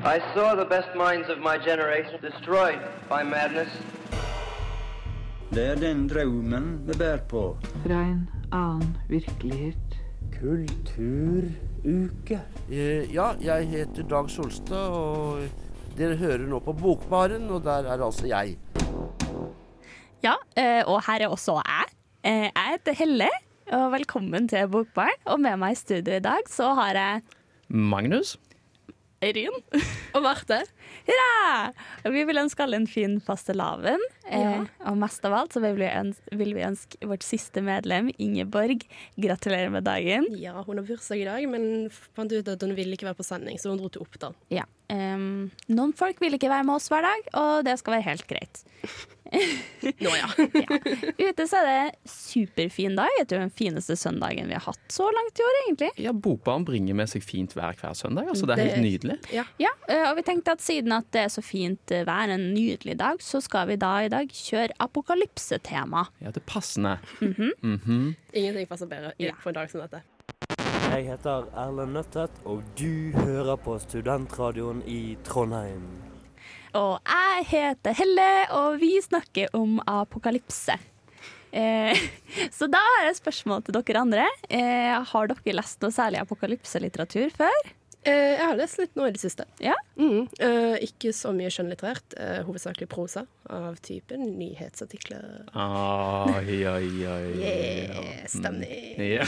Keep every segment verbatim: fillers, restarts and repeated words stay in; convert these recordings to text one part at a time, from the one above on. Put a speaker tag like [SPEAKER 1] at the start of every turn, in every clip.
[SPEAKER 1] I saw the best minds of my generation destroyed by madness.
[SPEAKER 2] Det er den drømmen vi bær på.
[SPEAKER 3] Fra en annen virkelighet.
[SPEAKER 4] Kulturuke. Eh, ja, jeg heter Dag Solstad, og dere hører nå på Bokbaren, og der er altså jeg.
[SPEAKER 5] Ja, og her er også jeg. Jeg heter Helle, og velkommen til Bokbaren. Og med meg i studio i dag så har jeg
[SPEAKER 6] Magnus.
[SPEAKER 5] Eirin. Og Marte. Hurra! Vi vil ønske alle en fin fastelavn. Ja. Eh, og mest av alt så vil vi, ønske, vil vi ønske vårt siste medlem, Ingeborg, gratulerer med dagen.
[SPEAKER 7] Ja, hun har bursdag i dag, men fant ut at hun ville ikke være på sending, så hun dro til Oppdal.
[SPEAKER 5] Ja. Um, noen folk vil ikke være med oss hver dag, og det skal være helt greit.
[SPEAKER 7] Nå ja.
[SPEAKER 5] Ja. Ute så er det superfin dag. Jeg tror den fineste søndagen vi har hatt så langt i år, egentlig.
[SPEAKER 6] Ja, Bokbaren bringer med seg fint vær hver søndag, altså det er helt nydelig.
[SPEAKER 5] Ja. Ja, og vi tenkte at siden at det er så fint vær, en nydelig dag, så skal vi da i dag kjøre apokalypse-tema.
[SPEAKER 6] Ja, det er passende.
[SPEAKER 5] Mm-hmm.
[SPEAKER 6] Mm-hmm.
[SPEAKER 7] Ingenting passer bedre ja. på en dag som dette.
[SPEAKER 4] Jeg heter Erlend Nøttet, og du hører på Studentradioen i Trondheim.
[SPEAKER 5] Og jeg heter Helle, og vi snakker om apokalypse. Eh, så da er det spørsmål til dere andre. Eh, har dere lest noe særlig apokalypse-litteratur før?
[SPEAKER 7] Eh, jeg har lest litt nå i det siste.
[SPEAKER 5] Ja?
[SPEAKER 7] Mm, eh, ikke så mye skjønnlitterært, eh, hovedsakelig prosa av typen nyhetsartikler.
[SPEAKER 6] Oi, oi, oi.
[SPEAKER 7] Yeah, stemning.
[SPEAKER 6] Ja.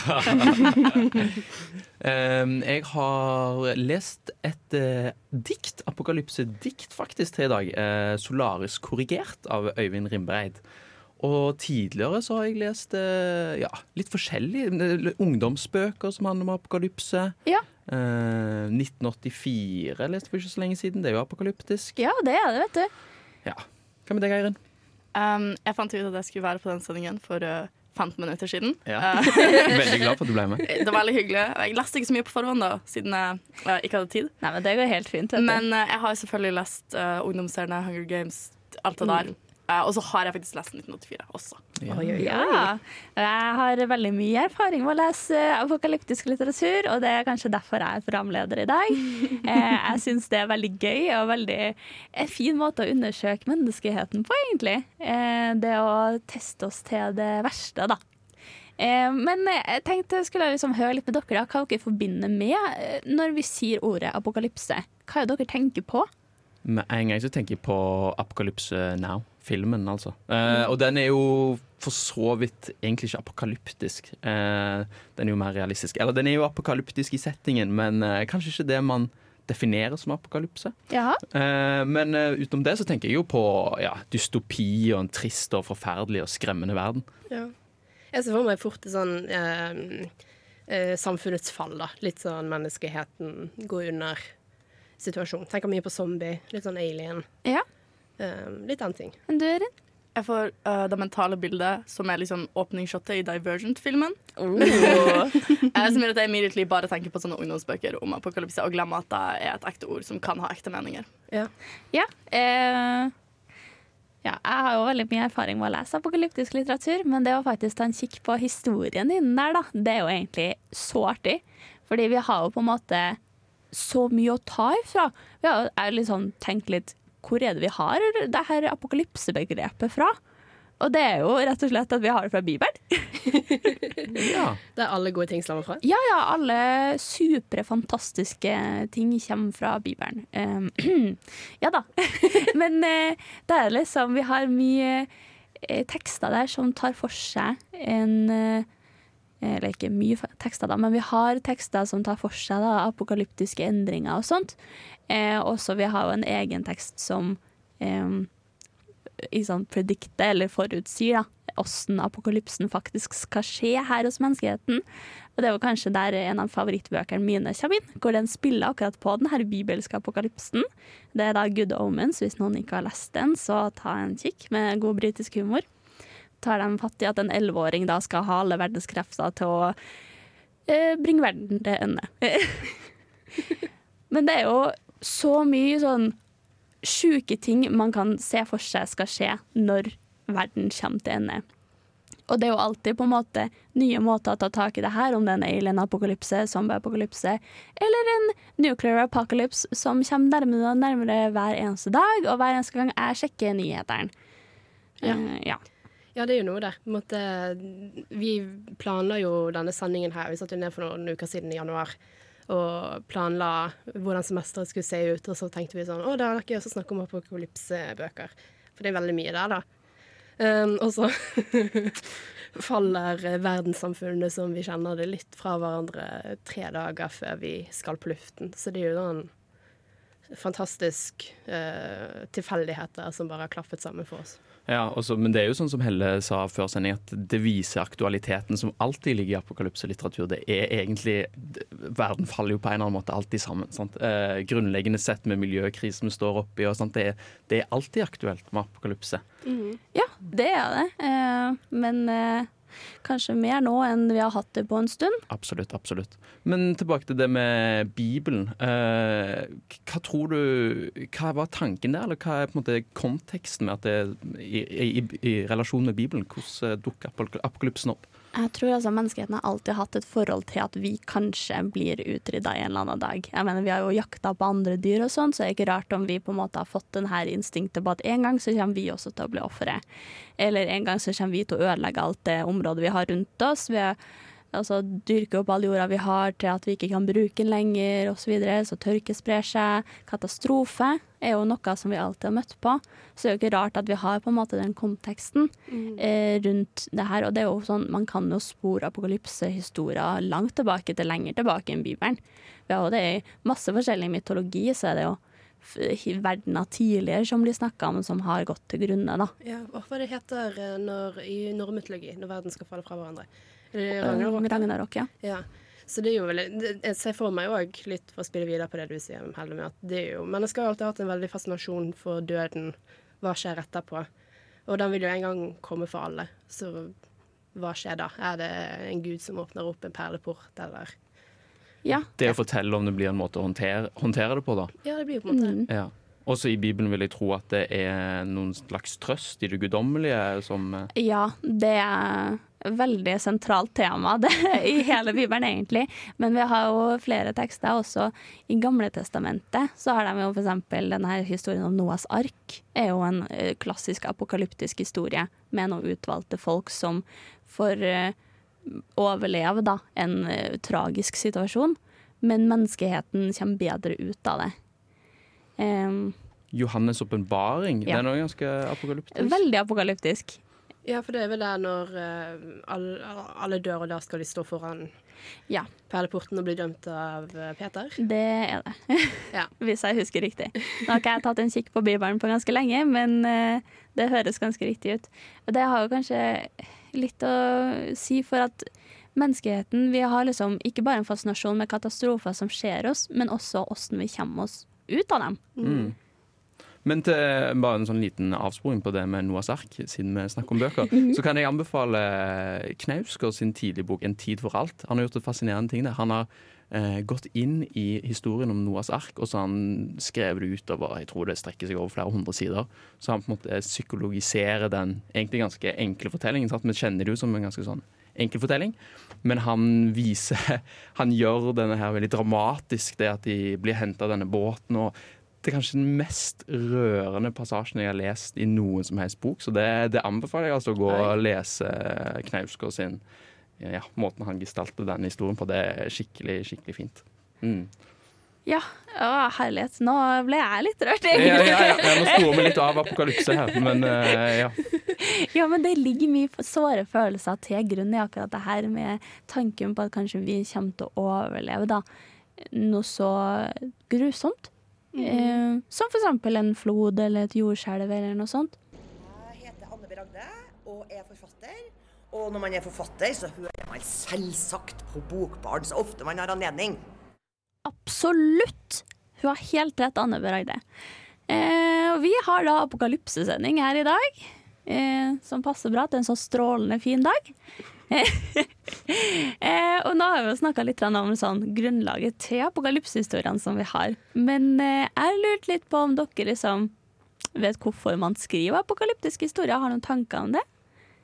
[SPEAKER 6] um, jeg har lest et uh, dikt, apokalypse-dikt faktisk til i dag. Uh, Solaris korrigert av Øyvind Rimbereid. Og tidligere så har jeg lest uh, ja, litt forskjellige ungdomsbøker som handler om apokalypse.
[SPEAKER 5] Ja.
[SPEAKER 6] Uh, nitten åttifire leste for ikke så lenge siden. Det er jo apokalyptisk.
[SPEAKER 5] Ja, det er det, vet du.
[SPEAKER 6] Ja. Hva med deg, Eirin?
[SPEAKER 8] Um, jeg fant ut at jeg skulle være på den sendingen for uh, femten minutter siden.
[SPEAKER 6] Ja. Veldig glad for at du ble med.
[SPEAKER 8] Det var veldig hyggelig. Jeg leste ikke så mye på forhånd da, siden jeg uh, ikke hadde tid.
[SPEAKER 5] Nei, men det går helt fint, vet du.
[SPEAKER 8] Men uh, jeg har selvfølgelig lest uh, ungdomsserien Hunger Games, alt det der. Mm. Uh, og så har jeg faktisk lest nitten åttifire også.
[SPEAKER 5] Ja. Oi, oi, oi. Ja. Jeg har veldig mye erfaring med å lese apokalyptisk litteratur, og det er kanskje derfor jeg er programleder i dag. eh, jeg synes det er veldig gøy og veldig en fin måte å undersøke menneskeheten på, egentlig. Eh, det å teste oss til det verste, da. Eh, men jeg tenkte jeg skulle liksom høre litt med dere, da, hva dere forbinder med når vi sier ordet apokalypse. Hva er det dere tenker på?
[SPEAKER 6] Med en gang så tenker jeg på Apocalypse Now, filmen altså. Eh, og den er jo for så vidt egentlig ikke apokalyptisk. Eh, den er jo mer realistisk. Eller den er jo apokalyptisk i settingen, men eh, kanskje ikke det man definerer som apokalypse.
[SPEAKER 5] Ja.
[SPEAKER 6] Eh, men eh, utenom det så tenker jeg jo på ja, dystopi og en trist og forferdelig og skremmende verden.
[SPEAKER 7] Ja. Jeg ser for meg fort det sånn eh, eh, samfunnets fall da. Litt sånn menneskeheten går under situasjon. Tenker mye på zombie, litt sånn alien.
[SPEAKER 5] Ja.
[SPEAKER 7] Um, litt annen ting.
[SPEAKER 5] Men du, Erin?
[SPEAKER 8] Jeg får uh, det mentale bildet som er liksom åpningsshottet i Divergent-filmen.
[SPEAKER 5] Oh.
[SPEAKER 8] uh, som gjør at jeg immediately bare tenker på sånne ungdomsbøker om apokalypse og glemmer at det er et ekte ord som kan ha ekte meninger.
[SPEAKER 7] Ja.
[SPEAKER 5] Ja, eh, ja, jeg har jo veldig mye erfaring med å lese apokalyptisk litteratur, men det å faktisk ta en kikk på historien innen der, da, det er jo egentlig så artig. Fordi vi har jo på en måte så mye å ta ifra. Vi har jo liksom tenkt litt, hvor er det vi har det her apokalypsebegrepet fra? Og det er jo rett og slett at vi har det fra Bibelen.
[SPEAKER 6] Ja.
[SPEAKER 7] Det er alle gode ting stammer fra?
[SPEAKER 5] Ja, ja, alle supre, fantastiske ting kommer fra Bibelen. Um, ja da. Men uh, det er liksom, vi har mye uh, tekster der som tar for seg en... Uh, eller ikke mye tekster da, men vi har tekster som tar for seg da, apokalyptiske endringer og sånt. Eh, også vi har jo en egen tekst som eh, i sånn predikte eller forutsier da, hvordan apokalypsen faktisk skal skje her hos menneskeheten. Og det var kanskje der en av favorittbøkene mine kommer inn, hvor den spiller akkurat på den her bibelske apokalypsen. Det er da Good Omens, hvis noen ikke har lest den, så ta en kikk med god britisk humor. Tar de fatt i at en elleveåring da skal ha alle verdens krefter til å eh, bringe verden til ende. Men det er jo så mye sånn sjuke ting man kan se for seg skal skje når verden kommer til ende. Og det er jo alltid på en måte nye måter å ta tak i det her, om det er en alien-apokalypse, zombie-apokalypse, eller en nuclear apocalypse som kommer nærmere og nærmere hver eneste dag, og hver eneste gang jeg sjekker nyhetene.
[SPEAKER 7] Ja.
[SPEAKER 5] Uh, ja.
[SPEAKER 7] Ja, det er jo noe der. Måtte, vi planla jo denne sendingen her, vi satt jo ned for noen uker siden i januar, og planla hvordan semesteret skulle se ut, og så tenkte vi sånn, å, det er ikke også snakk om apokalypsebøker, for det er veldig mye der da. Um, og så faller verdenssamfunnet som vi kjenner det litt fra hverandre tre dager før vi skal på luften. Så det er jo sånn fantastisk uh, tilfeldigheter som bare har klaffet sammen for oss.
[SPEAKER 6] Ja, også, men det er jo sånn som Helle sa før sending, at det viser aktualiteten som alltid ligger i apokalypselitteratur. Det er egentlig, det, verden faller jo på en eller annen måte alltid sammen. Sant? Eh, grunnleggende sett med miljøkrisen vi står oppi, og sånt, det, er, det er alltid aktuelt med apokalypse.
[SPEAKER 5] Mm. Ja, det er det. Eh, men eh, kanskje mer nå enn vi har hatt det på en stund.
[SPEAKER 6] Absolutt, absolutt. Men tilbake til det med Bibelen. Eh, hva tror du, hva var tanken der, eller hva er på en måte konteksten med at det i, i, i relasjon med Bibelen, hvordan dukker apokalypsen opp?
[SPEAKER 5] Jeg tror altså menneskeheten har alltid hatt et forhold til at vi kanskje blir utrydda en eller annen dag. Jeg mener, vi har jo jakta på andre dyr og sånn, så det er ikke rart om vi på en måte har fått den her instinktet på at en gang så kommer vi også til å bli offere. Eller en gang så kommer vi til å ødelegge alt det området vi har rundt oss. Vi har, altså, dyrke opp all jorda vi har til at vi ikke kan bruke den lenger, og så videre. Så tørke sprer seg. Katastrofe er jo noe som vi alltid har møtt på. Så det er jo ikke rart at vi har på en måte den konteksten mm. eh, rundt det her. Og det er jo sånn, man kan jo spore apokalypsehistorier langt tilbake til lenger tilbake enn Bibelen. Vi har jo det i masse forskjellig mytologi, så er det jo verdener tidligere som blir snakket om, som har gått til grunne, da.
[SPEAKER 7] Ja, hva det heter når, i norrmytologi, når verden skal falle fra hverandre?
[SPEAKER 5] Ragnarok, Ragnarok, ja.
[SPEAKER 7] Ja. Så det er jo veldig, jeg ser for meg også litt for å spille videre på det du sier, Helle, med at det er jo, mennesker har alltid hatt en veldig fascinasjon for døden, hva skjer etterpå, og den vil jo en gang komme for alle, så hva skjer da? Er det en gud som åpner opp en perleport, eller?
[SPEAKER 5] Ja.
[SPEAKER 6] Det å fortelle om det blir en måte å håndtere, håndtere det på da.
[SPEAKER 7] Ja, det blir på en måte.
[SPEAKER 5] Mm.
[SPEAKER 6] Ja. Også i Bibelen vil jeg tro at det er noen slags trøst i det guddommelige som...
[SPEAKER 5] Ja, det er veldig sentralt tema det, i hele Bibelen egentlig. Men vi har jo flere tekster også. I Gamle Testamentet så har de jo for eksempel denne historien om Noahs ark. Er jo en klassisk apokalyptisk historie med noen utvalgte folk som får overleve da, en uh, tragisk situasjon. Men menneskeheten kommer bedre ut av det. Um,
[SPEAKER 6] Johannes' åpenbaring,
[SPEAKER 5] ja.
[SPEAKER 6] Det er noe ganske apokalyptisk.
[SPEAKER 5] Veldig apokalyptisk.
[SPEAKER 7] Ja, for det er vel der når uh, alle, alle dør, og da skal de stå foran
[SPEAKER 5] ja.
[SPEAKER 7] perleporten og bli dømt av uh, Peter.
[SPEAKER 5] Det er det,
[SPEAKER 7] ja.
[SPEAKER 5] Hvis jeg husker riktig. Nå har ikke jeg tatt en kikk på Bibelen på ganske lenge, men uh, det høres ganske riktig ut. Og det har jo kanskje litt å si for at menneskeheten, vi har liksom ikke bare en fascinasjon med katastrofer som skjer oss, men også hvordan vi kommer oss ut av dem.
[SPEAKER 6] Mm. Men til bare en sånn liten avsporing på det med Noahs ark, siden vi snakker om bøker, så kan jeg anbefale Knausgård sin tidlige bok En tid for alt. Han har gjort et fascinerende ting der. Han har eh, gått inn i historien om Noahs ark, og så har han skrevet det utover, jeg tror det strekker seg over flere hundre sider, så han på en måte psykologiserer den egentlig ganske enkle fortellingen. Sant? Vi kjenner det jo som en ganske sånn enkel fortelling, men han viser, han gjør denne her veldig dramatisk, det at de blir hentet av denne båten, og det er kanskje den mest rørende passasjen jeg har lest i noen som helst bok, så det, det anbefaler jeg altså å gå og lese Knausgård sin, ja, måten han gestalter denne historien på. Det er skikkelig, skikkelig fint. Mm.
[SPEAKER 5] Ja, å, herlighet. Nå ble jeg litt rørt.
[SPEAKER 6] Ja, ja, ja, jeg må spore meg litt av apokalypse her, men uh, ja.
[SPEAKER 5] Ja, men det ligger mye såre følelser til grunn i akkurat det her med tanken på at kanskje vi kommer til å overleve da, noe så grusomt. Mm. Eh, som for eksempel en flod eller et jordskjelv eller noe sånt.
[SPEAKER 9] Jeg heter Anne Beragde og er forfatter. Og når man er forfatter så hører man selvsagt på Bokbarn så ofte man har anledning.
[SPEAKER 5] Absolutt! Hun har helt rett, Anne Beragde. Eh, vi har da apokalypsesending her i dag, eh, som passer bra til en så strålende fin dag. eh, og nå har vi jo snakket litt om sånn grunnlaget til apokalypsehistoriene som vi har. Men eh, jeg har lurt litt på om dere liksom vet hvorfor man skriver apokalyptiske historier. Har noen tanker om det?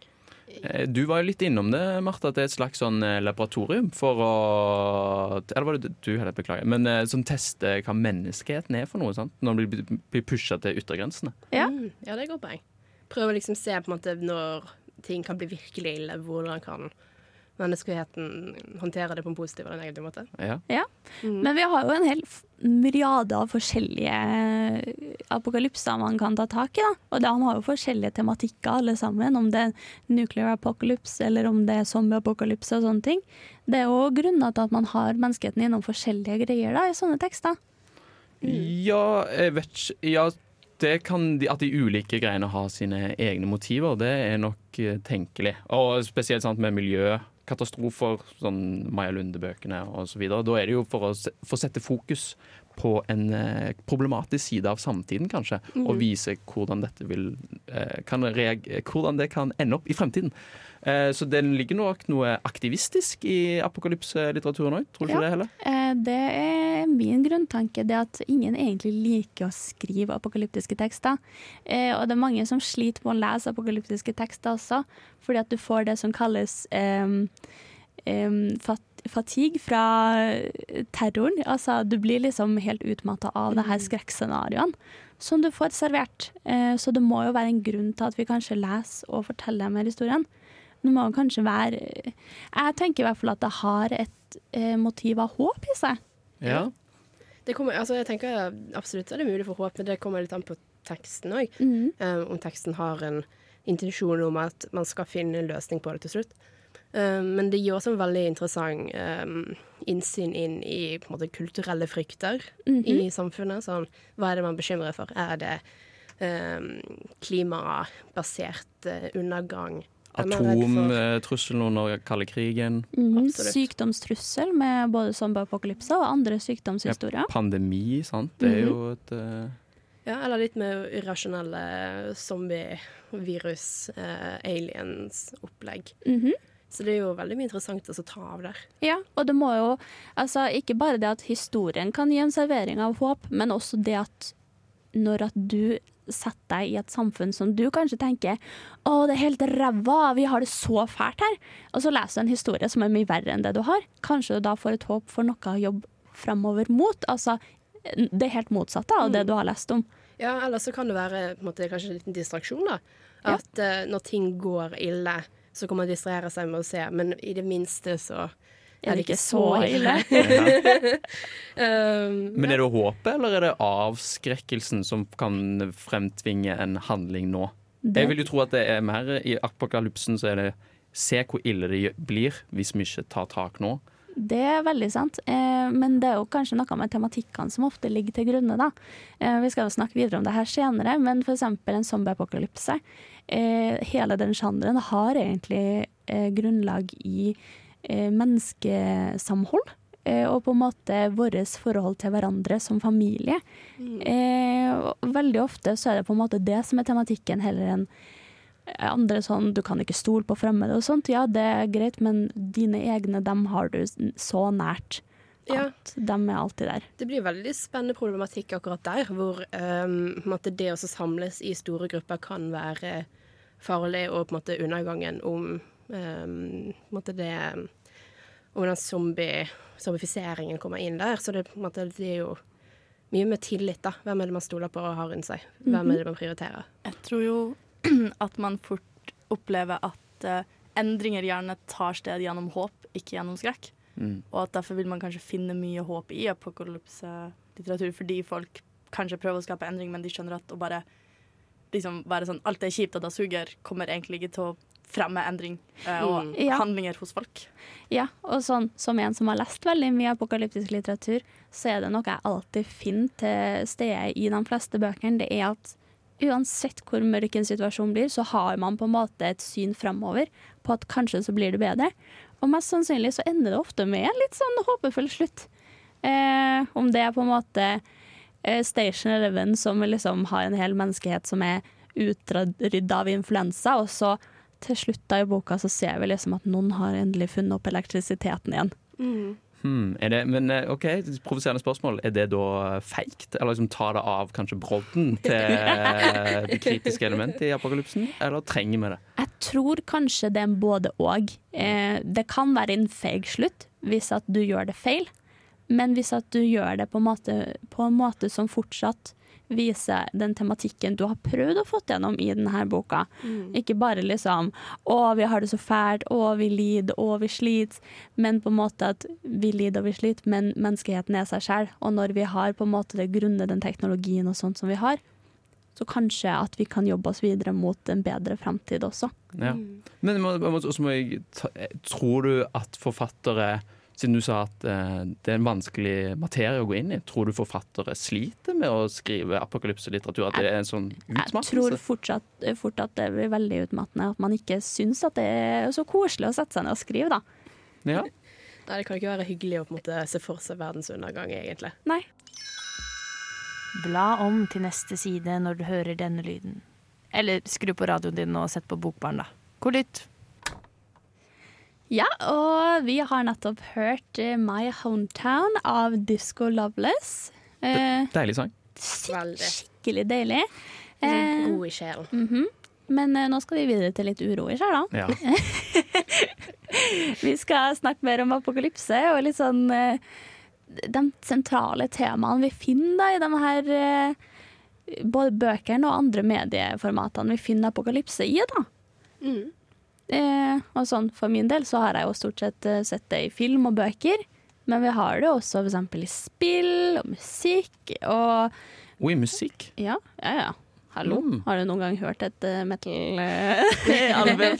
[SPEAKER 6] Du var jo litt innom det, Martha, at det er et slags sånn laboratorium for å Eller var det du heller, beklager, men som tester hva menneskeheten er for noe, sant? Når det blir pushet til yttergrensene.
[SPEAKER 7] Ja, mm, ja det er godt poeng. Prøve å liksom se på en måte når ting kan bli virkelig ille, hvordan kan menneskeheten håndtere det på en positiv eller negativ måte.
[SPEAKER 6] Ja.
[SPEAKER 5] ja. Mm. Men vi har jo en hel myriade av forskjellige apokalypser man kan ta tak i, da. Og de har jo forskjellige tematikker alle sammen, om det er nuclear apocalypse eller om det er zombie-apokalypse og sånne ting. Det er jo grunner til at man har menneskeheten innom forskjellige greier da, i sånne tekster.
[SPEAKER 6] Mm. Ja, jeg vet ikke. Ja, det kan de, at de ulike greiene har sine egne motiver, det er nok tenkelig. Og spesielt sant, med miljøkatastrofer, sånn Maja Lunde-bøkene og så videre. Da er det jo for å se, for sette fokus på en eh, problematisk side av samtiden, kanskje, mm. og vise hvordan dette vil eh, kan reagere, hvordan det kan ende opp i fremtiden. Eh, så det ligger nok noe aktivistisk i apokalypselitteraturen òg, tror du
[SPEAKER 5] ja.
[SPEAKER 6] ikke det heller?
[SPEAKER 5] Eh, det er min grunntanke, det at ingen egentlig liker å skrive apokalyptiske tekster. Eh, og det er mange som sliter med å lese apokalyptiske tekster også, fordi at du får det som kalles eh, eh, fat fatigue fra terroren. Altså, du blir liksom helt utmattet av det her skrekkscenarioen som du får servert. Eh, så det må jo være en grunn til at vi kanskje leser og forteller mer historien. Det må kanskje være Jeg tenker i hvert fall at det har et eh, motiv av håp i seg.
[SPEAKER 6] Ja.
[SPEAKER 7] Det kommer, altså jeg tenker absolutt at det er mulig for håp, men det kommer litt an på teksten òg.
[SPEAKER 5] Mm.
[SPEAKER 7] Um, om teksten har en intensjon om at man skal finne en løsning på det til slutt. Um, men det gir også en veldig interessant um, innsyn inn i på en måte, kulturelle frykter
[SPEAKER 5] mm-hmm.
[SPEAKER 7] i samfunnet. Sånn, hva er det man bekymrer for? Er det um, klimabasert uh, undergang?
[SPEAKER 6] Atomtrusselen under kalde krigen.
[SPEAKER 5] Mm, sykdomstrussel med både zombie-apokalypse og andre sykdomshistorier.
[SPEAKER 6] Ja, pandemi, sant? Det er jo et uh...
[SPEAKER 7] Ja, eller litt mer irrasjonelle zombie-virus, uh, aliens-opplegg.
[SPEAKER 5] Mm-hmm.
[SPEAKER 7] Så det er jo veldig mye interessant å ta av der.
[SPEAKER 5] Ja, og det må jo, altså ikke bare det at historien kan gi en servering av håp, men også det at når at du setter deg i et samfunn som du kanskje tenker, å, det er helt ræva, vi har det så fælt her. Og så leser du en historie som er mye verre enn det du har. Kanskje du da får et håp for noe jobb fremover mot. Altså, det er helt motsatt av det du har lest om.
[SPEAKER 7] Ja, eller så kan det være på en måte, kanskje en liten distraksjon da. At ja. uh, når ting går ille, så kan man distrahere seg med å se, men i det minste så er det ikke så ille.
[SPEAKER 6] um, men er det håpet, eller er det avskrekkelsen som kan fremtvinge en handling nå? Det. Jeg vil jo tro at det er mer i apokalypsen, så er det se hvor ille det blir hvis vi ikke tar tak nå.
[SPEAKER 5] Det er veldig sant, eh, men det er jo kanskje noe med tematikkene som ofte ligger til grunne da. Eh, vi skal jo snakke videre om det her senere, men for eksempel en zombie-apokalypse. Eh, hele den sjangeren har egentlig eh, grunnlag i eh, menneskesamhold, eh, og på en måte våres forhold til hverandre som familie. Mm. Eh, veldig ofte så er det på en måte det som er tematikken heller enn andre sånn, du kan ikke stole på fremmede og sånt. Ja, det er greit, men dine egne, dem har du så nært at ja. dem er alltid der.
[SPEAKER 7] Det blir veldig spennende problematikk akkurat der, hvor um, det å samles i store grupper kan være farlig, og på en måte undergangen om um, på en måte det om den zombie, zombifiseringen kommer inn der. Så det, på en måte, det er jo mye med tillit da. Hvem er det man stoler på og har rundt seg? Hvem mm-hmm. er det man prioriterer?
[SPEAKER 8] Jeg tror jo at man fort opplever at uh, endringer gjerne tar sted gjennom håp, ikke gjennom skrekk.
[SPEAKER 6] Mm.
[SPEAKER 8] Og at derfor vil man kanskje finne mye håp i apokalypse-litteratur, fordi folk kanskje prøver å skape endring, men de skjønner at å bare liksom være sånn, alt er kjipt og da suger, kommer egentlig ikke til å fremme endring uh, og mm. ja. handlinger hos folk.
[SPEAKER 5] Ja, og sånn, som en som har lest veldig mye apokalyptisk litteratur, så er det noe jeg alltid finner til stede i de fleste bøkene, det er at uansett hvor mørk en situasjon blir, så har man på en måte et syn fremover på at kanskje så blir det bedre. Og mest sannsynlig så ender det ofte med en litt sånn håpefull slutt. Eh, om det er på en måte eh, Station Eleven som liksom har en hel menneskehet som er utryddet av influensa, og så til slutt da i boka så ser vi liksom at noen har endelig funnet opp elektrisiteten igjen.
[SPEAKER 7] Mm.
[SPEAKER 6] Hmm, er det, men ok, provoserende spørsmål. Er det da feikt? Eller liksom ta det av kanskje brodden til det kritiske elementet i apokalypsen? Eller trenger vi det?
[SPEAKER 5] Jeg tror kanskje det er en både og. Eh, det kan være en feig slutt hvis at du gjør det feil, men hvis at du gjør det på en måte, på en måte som fortsatt viser den tematikken du har prøvd å få gjennom i denne boka. Mm. Ikke bare liksom, å, vi har det så fælt, å, vi lider, å, vi sliter, men på en måte at vi lider og vi sliter, men menneskeheten er seg selv, og når vi har på en måte det grunnet, den teknologien og sånt som vi har, så kanskje at vi kan jobbe oss videre mot en bedre fremtid også.
[SPEAKER 6] Ja. Men også må jeg ta, tror du at forfattere, siden du sa at eh, det er en vanskelig materie å gå inn i, tror du forfattere sliter med å skrive apokalypselitteratur? At det er en sånn utmattelse?
[SPEAKER 5] Jeg tror fortsatt, fort at det blir veldig utmattende, at man ikke syns at det er så koselig å sette seg ned og skrive, da.
[SPEAKER 6] Ja.
[SPEAKER 7] Nei, det kan ikke være hyggelig å på en måte se for seg verdens undergang, egentlig.
[SPEAKER 5] Nei.
[SPEAKER 10] Bla om til neste side når du hører denne lyden. Eller skru på radioen din og sett på Bokbarn, da. God lytt!
[SPEAKER 5] Ja, og vi har nettopp hørt uh, My Hometown av Disco Loveless. Uh,
[SPEAKER 6] deilig sang.
[SPEAKER 5] Skikkelig deilig.
[SPEAKER 7] Uh, God i sjelen.
[SPEAKER 5] Mm-hmm. Men uh, nå skal vi videre til litt uro i sjelen.
[SPEAKER 6] Ja.
[SPEAKER 5] Vi skal snakke mer om apokalypse og litt sånn uh, de sentrale temaene vi finner da, i de her uh, både bøkene og andre medieformatene vi finner apokalypse i. Da.
[SPEAKER 7] Mm.
[SPEAKER 5] Eh, og sånn, for min del så har jeg jo stort sett uh, sett det i film og bøker, men vi har det også for eksempel i spill og musikk og...
[SPEAKER 6] Og i musikk?
[SPEAKER 5] Ja, ja, ja. Hallo,
[SPEAKER 6] mm.
[SPEAKER 5] har du noen gang hørt et uh, metal-album?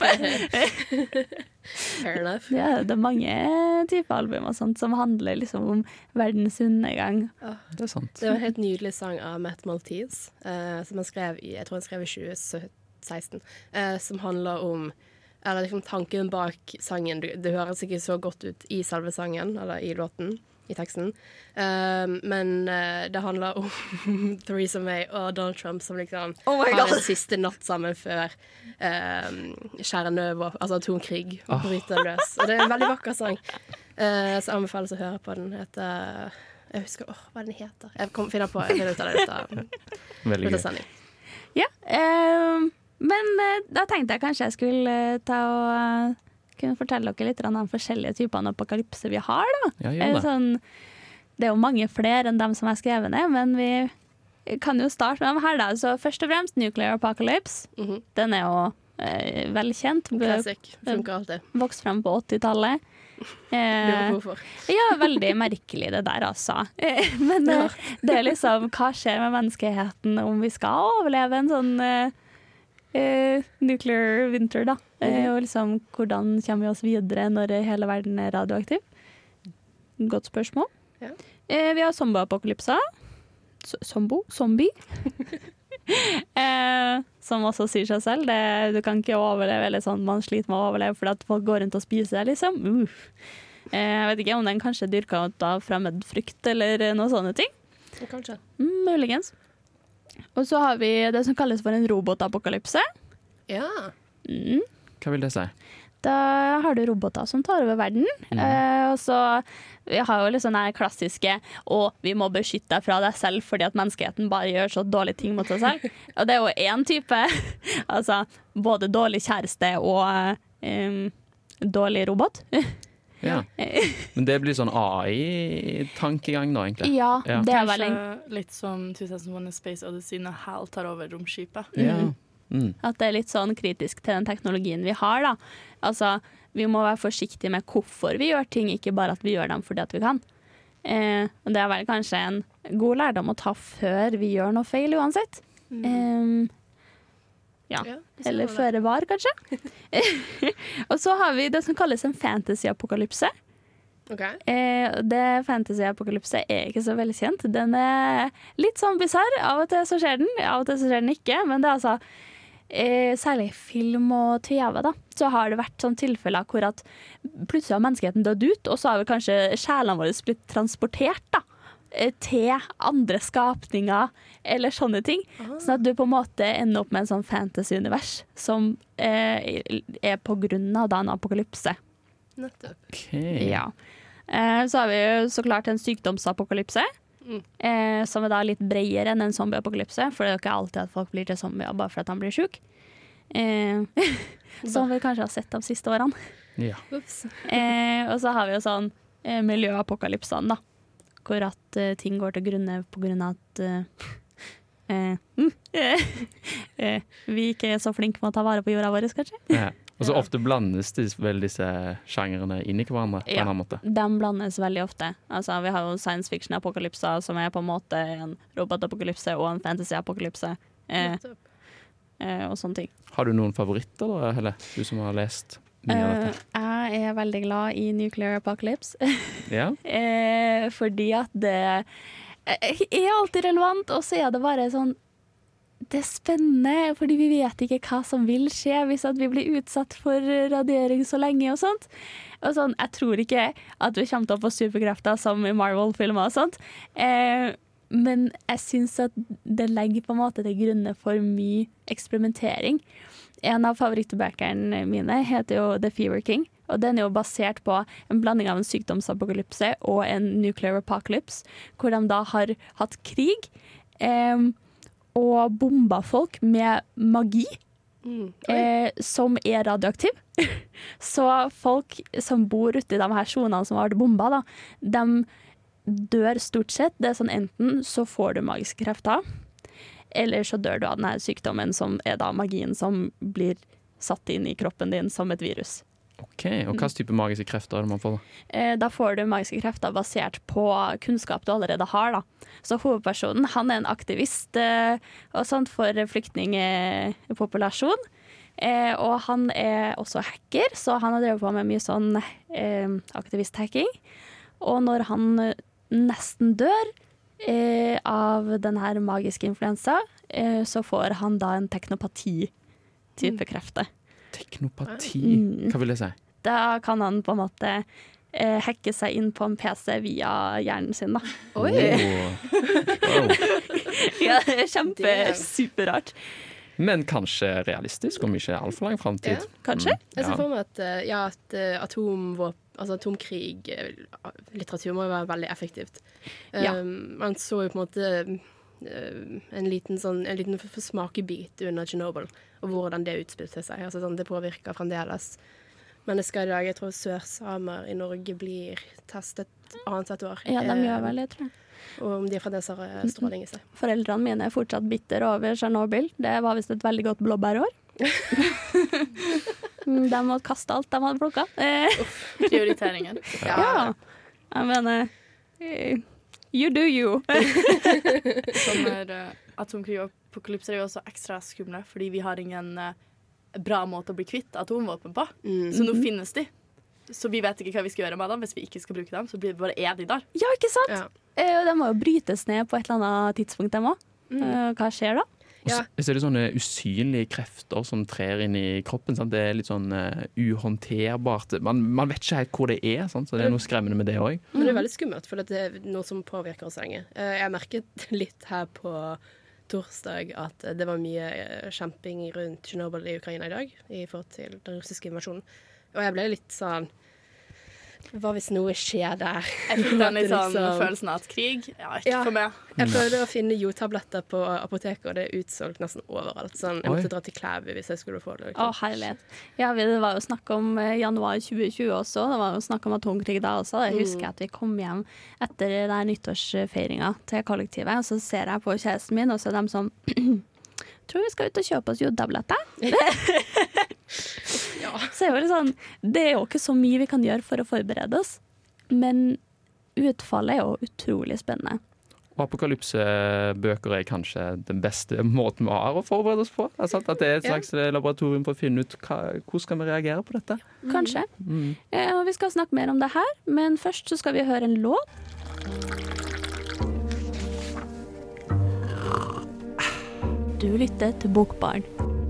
[SPEAKER 7] Fair enough.
[SPEAKER 5] Ja, det er mange typer album og sånt som handler liksom om verdens undergang.
[SPEAKER 7] Ja.
[SPEAKER 6] Det er sant.
[SPEAKER 7] Det var en helt nydelig sang av Matt Maltese, uh, som han skrev i, jeg tror han skrev i tjue seksten, uh, som handler om eller liksom tanken bak sangen. Det, det høres ikke så godt ut i selve sangen, eller i låten, i teksten. Um, men uh, det handler om Theresa May og Donald Trump som liksom
[SPEAKER 5] oh
[SPEAKER 7] har en siste natt sammen før um, kjernøv, altså atomkrig, og
[SPEAKER 6] oh.
[SPEAKER 7] bryter løs. Og det er en veldig vakker sang. Uh, så anbefales å høre på den. Heter, jeg husker åh, hva den heter. Jeg kom, finner på, jeg finner ut av det ut av,
[SPEAKER 6] veldig
[SPEAKER 7] ut av sending.
[SPEAKER 5] Ja, um men uh, da tenkte jeg kanskje jeg skulle uh, ta og uh, kunne fortelle dere litt om de forskjellige typene apokalypse vi har. Da.
[SPEAKER 6] Ja, gjør det.
[SPEAKER 5] Sånn, det er jo mange flere enn dem som er skrevet ned, men vi kan jo starte med dem her. Da. Så først og fremst Nuclear Apocalypse.
[SPEAKER 7] Mm-hmm.
[SPEAKER 5] Den er jo uh, velkjent.
[SPEAKER 7] Classic. Funker alltid.
[SPEAKER 5] Vokst frem på åttitallet.
[SPEAKER 7] Eh,
[SPEAKER 5] ja, veldig merkelig det der, altså. Eh, men
[SPEAKER 7] ja.
[SPEAKER 5] uh, det er liksom, hva skjer med menneskeheten om vi skal overleve en sånn... Uh, Uh, nuclear winter, da. Uh, og liksom, hvordan kommer vi oss videre når hele verden er radioaktiv? Godt spørsmål.
[SPEAKER 7] Ja.
[SPEAKER 5] Uh, vi har zombie-apokalypsa. Zombo? Zombie? uh, som også sier seg selv. Det, du kan ikke overleve, eller sånn, man sliter med å overleve fordi at folk går rundt og spiser det, liksom. Uh. Uh, jeg vet ikke om den kanskje dyrker ut av fremmed frykt, eller noe sånne ting.
[SPEAKER 7] Kanskje.
[SPEAKER 5] Mm, muligens. Og så har vi det som kalles for en robotapokalypse.
[SPEAKER 7] Ja.
[SPEAKER 5] Mm.
[SPEAKER 6] Hva vil det si?
[SPEAKER 5] Da har du roboter som tar over verden. Mm. Eh, og så vi har jo litt sånn her klassiske og vi må beskytte deg fra deg selv fordi at menneskeheten bare gjør så dårlige ting mot seg selv. Og det er jo én type. Altså både dårlig kjæreste og um, dårlig robot.
[SPEAKER 6] Ja. Men det blir sånn A I-tankegang da, egentlig.
[SPEAKER 5] Ja,
[SPEAKER 6] ja.
[SPEAKER 5] det er vel en...
[SPEAKER 8] litt som two thousand one A Space Odyssey når Hal tar over romskipet.
[SPEAKER 6] Ja. Mm.
[SPEAKER 5] At det er litt sånn kritisk til den teknologien vi har, da. Altså, vi må være forsiktige med hvorfor vi gjør ting, ikke bare at vi gjør dem fordi at vi kan. Eh, og det er vel kanskje en god lærdom å ta før vi gjør noe feil uansett. Mm. Eh, Ja, ja eller føre var, kanskje. Og så har vi det som kalles en fantasy-apokalypse.
[SPEAKER 7] Okay.
[SPEAKER 5] Eh, det fantasy-apokalypse er ikke så velkjent. Den er litt sånn bizarr. Av og til så skjer den, av og til så skjer den ikke. Men det er altså, eh, særlig i film og T V, da, så har det vært sånn tilfeller hvor at plutselig har menneskeheten dødd ut, og så har vi kanskje sjelene våre blitt transportert, da. Til andre skapninger eller sånne ting. Aha. Sånn at du på en måte ender opp med en sånn fantasy-univers som eh, er på grunn av da en apokalypse.
[SPEAKER 7] Nettopp.
[SPEAKER 6] Okay.
[SPEAKER 5] Ja. Eh, så har vi jo så klart en sykdomsapokalypse,
[SPEAKER 7] Mm.
[SPEAKER 5] eh, som er da litt bredere enn en zombieapokalypse, for det er jo ikke alltid at folk blir til zombier bare for at de blir syk. Eh, som vi kanskje har sett de siste årene.
[SPEAKER 6] Ja.
[SPEAKER 7] Ups.
[SPEAKER 5] Eh, og så har vi jo sånn eh, miljøapokalypsene, da. Hvor at eh, ting går til grunne på grunn av at eh, eh, mm, eh, eh, vi ikke er så flinke med å ta vare på jorda vår, kanskje.
[SPEAKER 6] Ja. Og så ofte blandes de, vel disse sjangrene inn i hverandre på en
[SPEAKER 5] Ja,
[SPEAKER 6] annen måte.
[SPEAKER 5] de blandes veldig ofte. Altså, vi har jo science fiction-apokalypser, som er på en måte en robotapokalypse og en fantasy-apokalypse. Eh, eh, og sånne ting.
[SPEAKER 6] Har du noen favoritter, da, Helle? Du som har lest mye av
[SPEAKER 5] Eh,
[SPEAKER 6] dette.
[SPEAKER 5] jeg er veldig glad i Nuclear Apocalypse.
[SPEAKER 6] Ja?
[SPEAKER 5] eh, fordi at det eh, er alltid relevant, og så er det bare sånn det er spennende, fordi vi vet ikke hva som vil skje hvis at vi blir utsatt for radiering så lenge og sånt. Og sånn, jeg tror ikke at vi kommer til å få superkrefter som i Marvel-filmer og sånt. Eh, men jeg synes at det legger på en måte til grunne for mye eksperimentering. En av favorittbøkene mine heter jo The Fever King, og den er jo basert på en blanding av en sykdomsapokalypse og en nuclear apocalypse, hvor de da har hatt krig. Eh, og bomba folk med magi,
[SPEAKER 7] Mm.
[SPEAKER 5] eh, som er radioaktiv. Så folk som bor ute i de her sonene som har vært bomba, da, de dør stort sett. Det er sånn, enten så får du magiske krefter, eller så dør du av denne sykdommen, som er da magien som blir satt inn i kroppen din som et virus.
[SPEAKER 6] Ok, og hva type magiske krefter er det man får da?
[SPEAKER 5] Eh, Da får du magiske krefter basert på kunnskap du allerede har, da. Så hovedpersonen, han er en aktivist eh, og sånt for flyktningpopulasjon. Eh, og han er også hacker, så han har drevet på med mye sånn eh, aktivisthacking. Og når han nesten dør eh, av den her magiske influensa, eh, så får han da en teknopati-type krefter.
[SPEAKER 6] Teknopati,
[SPEAKER 5] Mm.
[SPEAKER 6] hva vil det si?
[SPEAKER 5] Da kan han på en måte eh, hacke seg inn på en P C via hjernen sin, da.
[SPEAKER 7] Oi!
[SPEAKER 6] Wow.
[SPEAKER 5] Ja, det er kjempe-superrart.
[SPEAKER 6] Men kanskje realistisk, om ikke altfor lang fremtid.
[SPEAKER 7] Ja,
[SPEAKER 5] kanskje.
[SPEAKER 6] Mm,
[SPEAKER 7] Jeg ser
[SPEAKER 6] ja.
[SPEAKER 7] for meg at, eh, ja, at eh, atomvåpen, altså atomkrig, eh, litteratur må jo være veldig effektivt.
[SPEAKER 5] Ja.
[SPEAKER 7] Um, man så jo på en måte eh, en liten, sånn, en liten f- smakebit under Chernobyl, og hvordan det utspilte seg. Altså, sånn, det påvirker fremdeles mennesker i dag. Jeg tror sørsamer i Norge blir testet annethvert år.
[SPEAKER 5] Ja, de
[SPEAKER 7] Eh,
[SPEAKER 5] gjør vel det, tror jeg.
[SPEAKER 7] Og om de fremdeles har eh, stråling i seg.
[SPEAKER 5] Foreldrene mine er fortsatt bitter over Tsjernobyl. Det var visst et veldig godt blåbærår. De måtte kaste alt de hadde plukka. Eh,
[SPEAKER 8] Prioriteringer.
[SPEAKER 5] ja. Jeg mener eh, you do you.
[SPEAKER 8] Sånne uh, atomkrig og apokalypser er jo også ekstra skumle, fordi vi har ingen uh, bra måte å bli kvitt atomvåpen på.
[SPEAKER 7] Mm.
[SPEAKER 8] Så nå finnes de. Så vi vet ikke hva vi skal gjøre med dem. Hvis vi ikke skal bruke dem, så blir det bare er de der.
[SPEAKER 5] Ja, ikke sant?
[SPEAKER 7] Ja.
[SPEAKER 5] Eh, og de må jo brytes ned på et eller annet tidspunkt, dem òg. Eh, hva skjer da?
[SPEAKER 6] Og så så er det sånne usynlige krefter som trer inn i kroppen. Sant? Det er litt sånn uh, uhåndterbart. Man, man vet ikke helt hvor det er, sant? Så det er noe skremmende med det òg.
[SPEAKER 7] Men det er veldig skummelt, for det er noe som påvirker oss lenge. Eh, Jeg merket litt her på torsdag at det var mye eh, kjemping rundt Chernobyl i Ukraina i dag, i forhold til den russiske invasjonen. Og jeg ble litt sånn Hva hvis noe skjer der?
[SPEAKER 8] Jeg fikk den litt sånn
[SPEAKER 7] Liksom-
[SPEAKER 8] følelsen av at krig Ja, ikke
[SPEAKER 7] Ja.
[SPEAKER 8] for meg.
[SPEAKER 7] Jeg prøvde å finne jodtabletter på apoteket, og det er utsolgt nesten overalt. Sånn, jeg
[SPEAKER 6] Oi.
[SPEAKER 7] måtte dra til Klæbu hvis jeg skulle få det.
[SPEAKER 5] Å,
[SPEAKER 7] Liksom.
[SPEAKER 5] herlighet. Ja, vi- det var jo snakk om eh, januar tjue tjue også. Det var jo snakk om atomkrig da også. Jeg husker at vi kom hjem etter den her nyttårsfeiringa til kollektivet, og så ser jeg på kjæresten min, og så er de sånn Tror vi skal ut og kjøpe oss jodtabletter. Så er det jo litt sånn Det er jo ikke så mye vi kan gjøre for å forberede oss, men utfallet er jo utrolig spennende.
[SPEAKER 6] Og apokalypsebøker er kanskje den beste måten vi har å forberede oss på. Det er sant? At det er et
[SPEAKER 7] Ja.
[SPEAKER 6] slags laboratorium for å finne ut hva, hvordan skal vi reagere på dette.
[SPEAKER 5] Kanskje.
[SPEAKER 6] Mm.
[SPEAKER 5] Eh, og vi skal snakke mer om det her, men først så skal vi høre en låt. Du lytter til Bokbarn.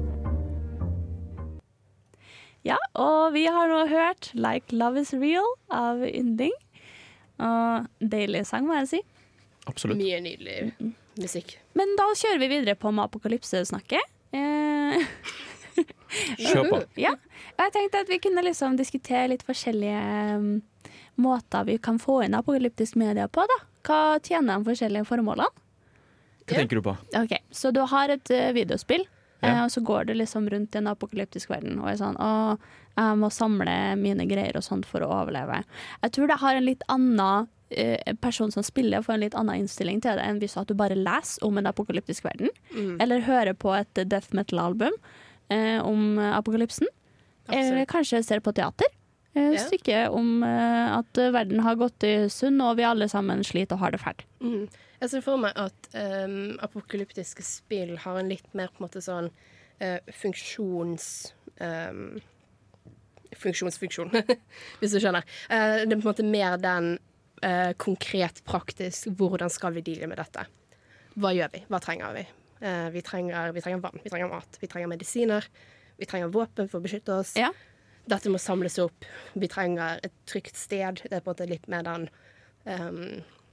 [SPEAKER 5] Ja, og vi har nå hørt Like Love Is Real av Ynding. Og deilig sang, må jeg si.
[SPEAKER 6] Absolutt.
[SPEAKER 7] Mye nydelig musikk.
[SPEAKER 5] Men da kjører vi videre på med apokalypsesnakket. Eh,
[SPEAKER 6] Kjør på.
[SPEAKER 5] ja, og jeg tenkte at vi kunne liksom diskutere litt forskjellige um, måter vi kan få inn apokalyptisk media på, da. Hva tjener de forskjellige formålene?
[SPEAKER 6] Hva tenker du på?
[SPEAKER 5] Ok, så du har et uh, videospill,
[SPEAKER 6] Ja.
[SPEAKER 5] eh, og så går du liksom rundt i en apokalyptisk verden og er sånn, å, jeg må samle mine greier og sånt for å overleve. Jeg tror det har en litt annen uh, person som spiller får en litt annen innstilling til det enn hvis at du bare leser om en apokalyptisk verden,
[SPEAKER 7] Mm.
[SPEAKER 5] eller hører på et death metal-album uh, om apokalypsen, eller kanskje ser på teater. Uh,
[SPEAKER 7] Ja.
[SPEAKER 5] Stykke om uh, at verden har gått i sunn, og vi alle sammen sliter og har det fælt.
[SPEAKER 7] Mm. Jeg ser for meg at um, apokalyptiske spill har en litt mer på en måte sånn uh, funksjons... Um, funksjonsfunksjon, hvis du skjønner. Uh, det er på en måte mer den uh, konkret praktisk, hvordan skal vi deale med dette? Hva gjør vi? Hva trenger vi? Uh, vi, trenger, vi trenger vann, vi trenger mat, vi trenger medisiner, vi trenger våpen for å beskytte oss.
[SPEAKER 5] Ja.
[SPEAKER 7] Dette må samles opp. Vi trenger et trygt sted. Det er på en måte litt mer den um,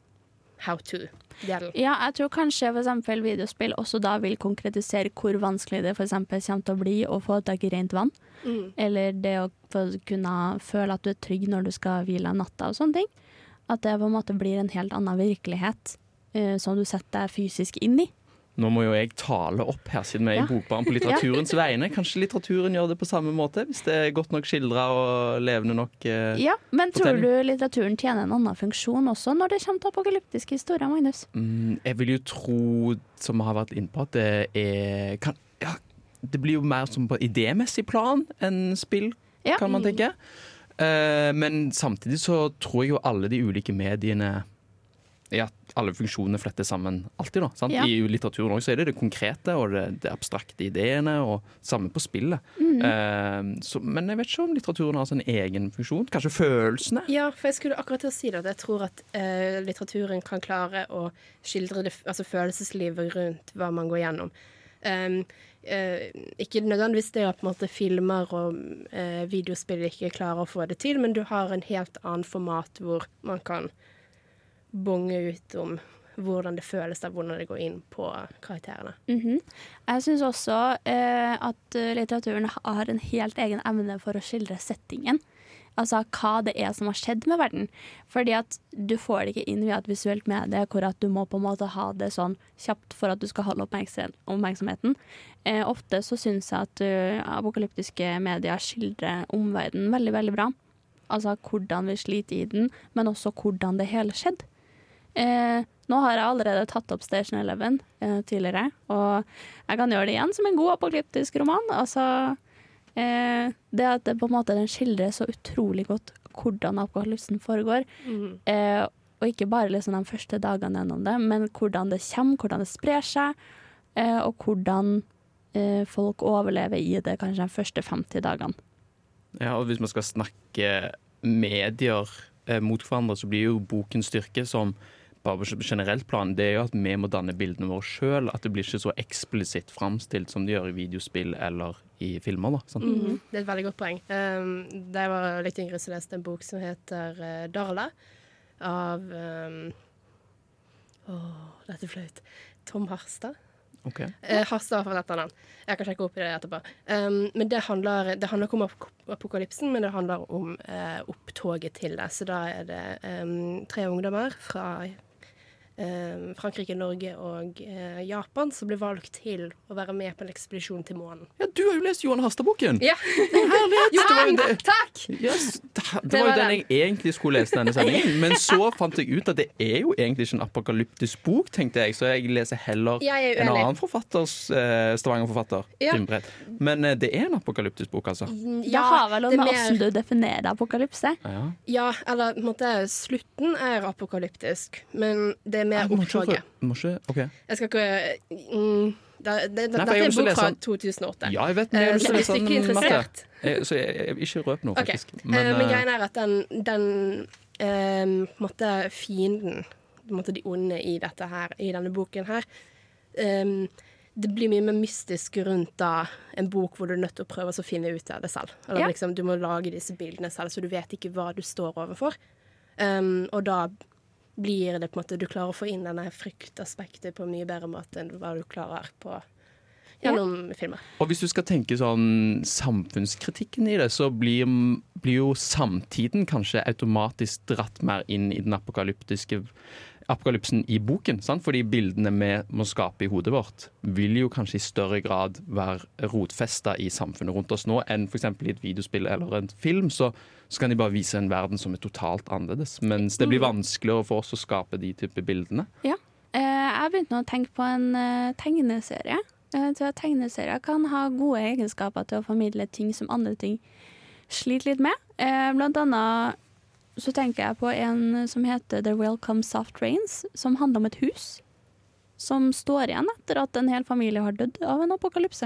[SPEAKER 7] how to-delen.
[SPEAKER 5] Ja, jeg tror kanskje for eksempel videospill også da vil konkretisere hvor vanskelig det for eksempel kommer til å bli å få tak i rent vann.
[SPEAKER 7] Mm.
[SPEAKER 5] Eller det å få kunne føle at du er trygg når du skal hvile natta og sånne ting. At det på en måte blir en helt annen virkelighet uh, som du setter deg fysisk inn i.
[SPEAKER 6] Nå må jo jeg tale opp her, siden vi er
[SPEAKER 5] Ja.
[SPEAKER 6] i Bokbaren på litteraturens vegne. Kanskje litteraturen gjør det på samme måte, hvis det er godt nok skildret og levende nok eh,
[SPEAKER 5] Ja, men tror
[SPEAKER 6] fortelling.
[SPEAKER 5] du litteraturen tjener en annen funksjon også når det kommer til apokalyptiske historier, Magnus?
[SPEAKER 6] Mm, jeg vil jo tro, som vi har vært inne på, at det er kan, ja, det blir jo mer som på idémessig plan enn spill,
[SPEAKER 5] Ja.
[SPEAKER 6] kan man tenke. Eh, men samtidig så tror jeg jo alle de ulike mediene ja, alle funksjonene fletter sammen alltid da, sant?
[SPEAKER 5] Ja.
[SPEAKER 6] I litteraturen også så er det det konkrete og det, det abstrakte ideene og samme på spillet.
[SPEAKER 5] Mhm.
[SPEAKER 6] Eh, så, men jeg vet ikke om litteraturen har sin egen funksjon. Kanskje følelsene?
[SPEAKER 7] Ja, for jeg skulle akkurat til å si det. At jeg tror at eh, litteraturen kan klare å skildre det, altså følelseslivet rundt hva man går gjennom. Um, eh, ikke nødvendigvis det at på en måte, filmer og eh, videospill ikke klarer å få det til, men du har en helt annen format hvor man kan bonge ut om hvordan det føles der, hvordan det går inn på karakterene.
[SPEAKER 5] Mhm. Jeg synes også eh, at eh, litteraturen har en helt egen evne for å skildre settingen. Altså hva det er som har skjedd med verden. Fordi at du får det ikke inn via et visuelt medie hvor at du må på en måte ha det sånn kjapt for at du skal holde oppmerksom oppmerksomheten. Eh, ofte så synes jeg at uh, apokalyptiske medier skildrer omverdenen veldig, veldig bra. Altså hvordan vi sliter i den, men også hvordan det hele skjedde. Eh, nå har jeg allerede tatt opp Station Eleven eh, tidligere, og jeg kan gjøre det igjen som en god apokalyptisk roman. Altså, eh, det at det på en måte den skildrer så utrolig godt hvordan apokalypsen foregår,
[SPEAKER 7] Mhm.
[SPEAKER 5] eh, og ikke bare liksom de første dagene gjennom det, men hvordan det kommer, hvordan det sprer seg, eh, og hvordan eh, folk overlever i det kanskje de første femti dagene.
[SPEAKER 6] Ja, og hvis man skal snakke medier eh, mot hverandre, så blir jo bokens styrke som bare på generelt plan, det er jo at vi må danne bildene våre selv, at det blir ikke så eksplisitt fremstilt som det gjør i videospill eller i filmer. Da, sant?
[SPEAKER 7] Mhm. Det er et veldig godt poeng. Um, da jeg var litt yngre, så leste jeg en bok som heter uh, Darla, av um, Åh, dette er flaut. Tom Harstad.
[SPEAKER 6] Ok.
[SPEAKER 7] Eh, Harstad har fått et navn. Jeg kan sjekke opp i det etterpå. Um, men det handler, det handler ikke om ap apokalypsen, men det handler om uh, opptoget til det. Så da er det um, tre ungdommer fra um, Frankrike, Norge og uh, Japan som blir valgt til å være med på en ekspedisjon til månen.
[SPEAKER 6] Ja, du har jo lest Johan Harstad-boken!
[SPEAKER 7] Ja!
[SPEAKER 6] Herlighet! Det var jo det.
[SPEAKER 7] Takk!
[SPEAKER 6] Yes, det, det,
[SPEAKER 7] Det
[SPEAKER 6] var jo
[SPEAKER 7] var
[SPEAKER 6] den
[SPEAKER 7] den.
[SPEAKER 6] jeg egentlig skulle lese denne sendingen, men så fant jeg ut at det er jo egentlig ikke en apokalyptisk bok, tenkte jeg, så jeg leser heller
[SPEAKER 7] Jeg er
[SPEAKER 6] en
[SPEAKER 7] uenig.
[SPEAKER 6] annen forfatters, eh, Stavanger-forfatter,
[SPEAKER 7] Ja.
[SPEAKER 6] Rimbrett. Men eh, det er en apokalyptisk bok, altså.
[SPEAKER 5] det har vel
[SPEAKER 7] det
[SPEAKER 5] med
[SPEAKER 7] er mer-
[SPEAKER 5] hvordan du definerer apokalypse.
[SPEAKER 6] Ja.
[SPEAKER 7] Ja, eller på en måte slutten er apokalyptisk, men det er mer
[SPEAKER 6] Jeg må ikke
[SPEAKER 7] opptoget.
[SPEAKER 6] rø- må ikke, ok.
[SPEAKER 7] Jeg skal ikke mm, det, det,
[SPEAKER 6] Nei, for
[SPEAKER 7] Dette
[SPEAKER 6] jeg har
[SPEAKER 7] er en
[SPEAKER 6] lyst til å
[SPEAKER 7] bok
[SPEAKER 6] lese
[SPEAKER 7] fra
[SPEAKER 6] den.
[SPEAKER 7] to tusen og åtte.
[SPEAKER 6] Ja, jeg vet, men jeg har
[SPEAKER 7] Eh,
[SPEAKER 6] lyst til å
[SPEAKER 7] så hvis
[SPEAKER 6] lese
[SPEAKER 7] du ikke er
[SPEAKER 6] den matte.
[SPEAKER 7] interessert
[SPEAKER 6] Eh, Så jeg, jeg, ikke røp noe,
[SPEAKER 7] Ok.
[SPEAKER 6] faktisk.
[SPEAKER 7] Men, men
[SPEAKER 6] eh,
[SPEAKER 7] greien er at den, den eh, på en måte fienden, på en måte de onde i dette her, i denne boken her, eh, det blir mye mer mystisk rundt da en bok hvor du er nødt til å prøve å finne ut av det selv. Eller
[SPEAKER 5] Ja.
[SPEAKER 7] liksom, du må lage disse bildene selv, så du vet ikke hva du står overfor. Um, og da blir det på en måte, du klarer å få inn denne fryktaspektet på en mye bedre måte enn hva du klarer på gjennom filmer.
[SPEAKER 6] Og hvis du skal tenke sånn samfunnskritikken i det, så blir, blir jo samtiden kanskje automatisk dratt mer inn i den apokalyptiske apokalypsen i boken, sant? Fordi bildene vi må skape i hodet vårt vil jo kanskje i større grad være rotfestet i samfunnet rundt oss nå enn for eksempel i et videospill eller en film, så, så kan de bare vise en verden som er totalt annerledes, mens det blir vanskeligere for oss å skape de type bildene.
[SPEAKER 5] Ja, eh, jeg begynte å tenke på en uh, tegneserie. Jeg tror at tegneserier kan ha gode egenskaper til å formidle ting som andre ting sliter litt med. Eh, blant annet så tenker jeg på en som heter The Welcome Soft Rains, som handler om et hus som står igjen etter at en hel familie har dødd av en apokalypse.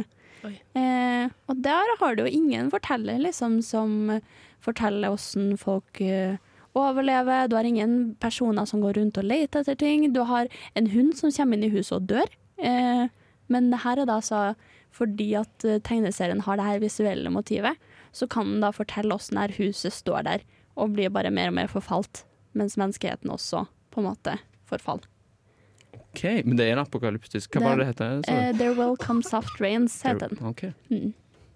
[SPEAKER 5] Eh, og der har du jo ingen forteller liksom, som forteller hvordan folk uh, overlever. Du har ingen personer som går rundt og leter etter ting. Du har en hund som kommer inn i huset og dør. Eh, men det her er da så fordi at tegneserien har det her visuelle motivet, så kan den da fortelle hvordan det her huset står der og blir bare mer og mer forfalt, mens menneskeheten også på en måte forfaller.
[SPEAKER 6] Ok, men det er en apokalyptisk. Hva var det det heter?
[SPEAKER 5] Uh, There Will Come Soft Rains heter den.
[SPEAKER 6] Okay.
[SPEAKER 5] Mm.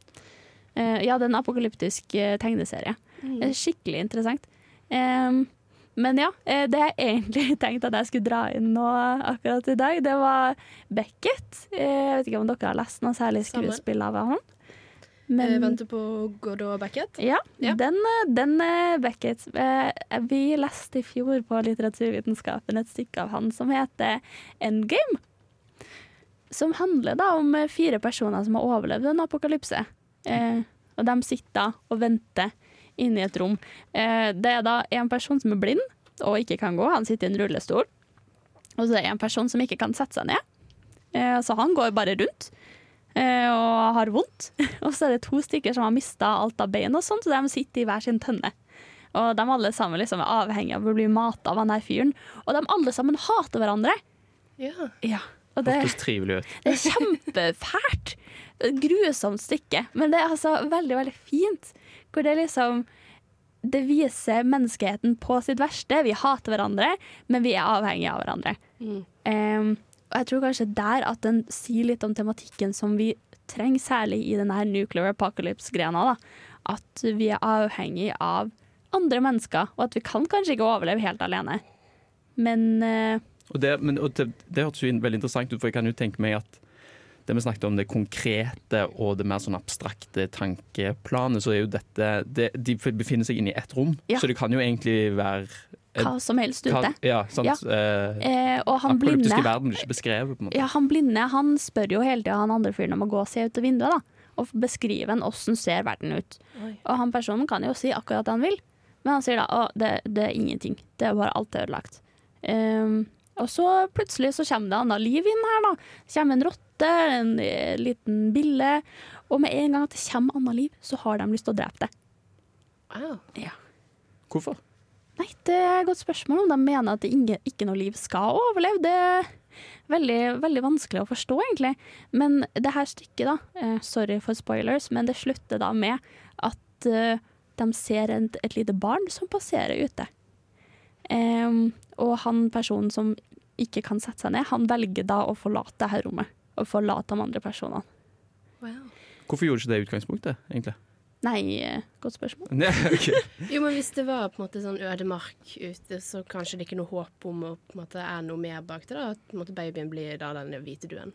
[SPEAKER 5] Uh, ja, det er en apokalyptisk uh, tegneserie. Mm. Uh, skikkelig interessant. Um, men ja, uh, det jeg egentlig tenkte at jeg skulle dra inn nå akkurat i dag, det var Beckett. Uh, jeg vet ikke om dere har lest noe særlig skuespill av han.
[SPEAKER 7] Men, jeg venter på Godot Beckett.
[SPEAKER 5] Ja, ja. Den, den Beckett. Vi leste i fjor på litteraturvitenskapen et stykke av han som heter Endgame. Som handler da om fire personer som har overlevd en apokalypse. Eh, og de sitter og venter inne i et rom. Eh, det er da en person som er blind og ikke kan gå. Han sitter i en rullestol. Og så er det en person som ikke kan sette seg ned. Eh, så han går bare rundt. Og har vondt. Og så er det to stykker som har mistet alt av bein og sånt, så de sitter i hver sin tønne. Og de alle sammen liksom er avhengige av å bli matet av han her fyren. Og de alle sammen hater hverandre.
[SPEAKER 7] Ja.
[SPEAKER 5] Ja. Og det,
[SPEAKER 6] trivelig ut.
[SPEAKER 5] Det er kjempefælt. Grusomt stykke. Men det er altså veldig, veldig fint. Hvor det liksom det viser menneskeheten på sitt verste. Vi hater hverandre, men vi er avhengige av hverandre. Mm. Um, Og jeg tror kanskje der at den sier litt om tematikken som vi trenger, særlig i denne nuclear apocalypse-grena. At vi er avhengig av andre mennesker, og at vi kan kanskje ikke overleve helt alene. Men uh,
[SPEAKER 6] Og, det, men, og det, det hørtes jo veldig interessant ut, for jeg kan jo tenke meg at det vi snakket om det konkrete og det mer sånn abstrakte tankeplanet, så er jo dette det, de befinner seg inne i ett rom, ja. Så det kan jo egentlig være
[SPEAKER 5] hva som helst ute.
[SPEAKER 6] Ja, sant.
[SPEAKER 5] Ja.
[SPEAKER 6] Eh,
[SPEAKER 5] eh, og han blinde,
[SPEAKER 6] verden blir ikke beskrevet, på en måte.
[SPEAKER 5] Ja, han blinde, han spør jo hele tiden han andre fyren om å gå og se ut av vinduet, da, og beskrive en hvordan ser verden ut. Oi. Og han personen kan jo si akkurat det han vil, men han sier da, å, det, det er ingenting. Det er bare alt er ødelagt. Um, og så plutselig så kommer det annet liv inn her, da. Det kommer en rotte, en liten bille, og med en gang at det kommer annet liv, så har de lyst til å drepe det.
[SPEAKER 7] Wow.
[SPEAKER 5] Ja.
[SPEAKER 6] Hvorfor?
[SPEAKER 5] Nei, det er et godt spørsmål om de mener at det ikke, ikke noe liv skal overleve. Det er veldig, veldig vanskelig å forstå, egentlig. Men det her stykket, da, eh, sorry for spoilers, men det slutter da med at eh, de ser et, et lite barn som passerer ute. Eh, og han personen som ikke kan sette seg ned, han velger da å forlate det her rommet. Og forlate de andre personene.
[SPEAKER 7] Wow.
[SPEAKER 6] Hvorfor gjorde ikke det i utgangspunktet, egentlig?
[SPEAKER 5] Nei, godt spørsmål.
[SPEAKER 6] Nei, okay.
[SPEAKER 7] Jo, men hvis det var på en måte sånn ødemark ute, så kanskje det ikke noe håp om å på en måte er noe mer bak det, da? At på en måte babyen blir da den hvite duen.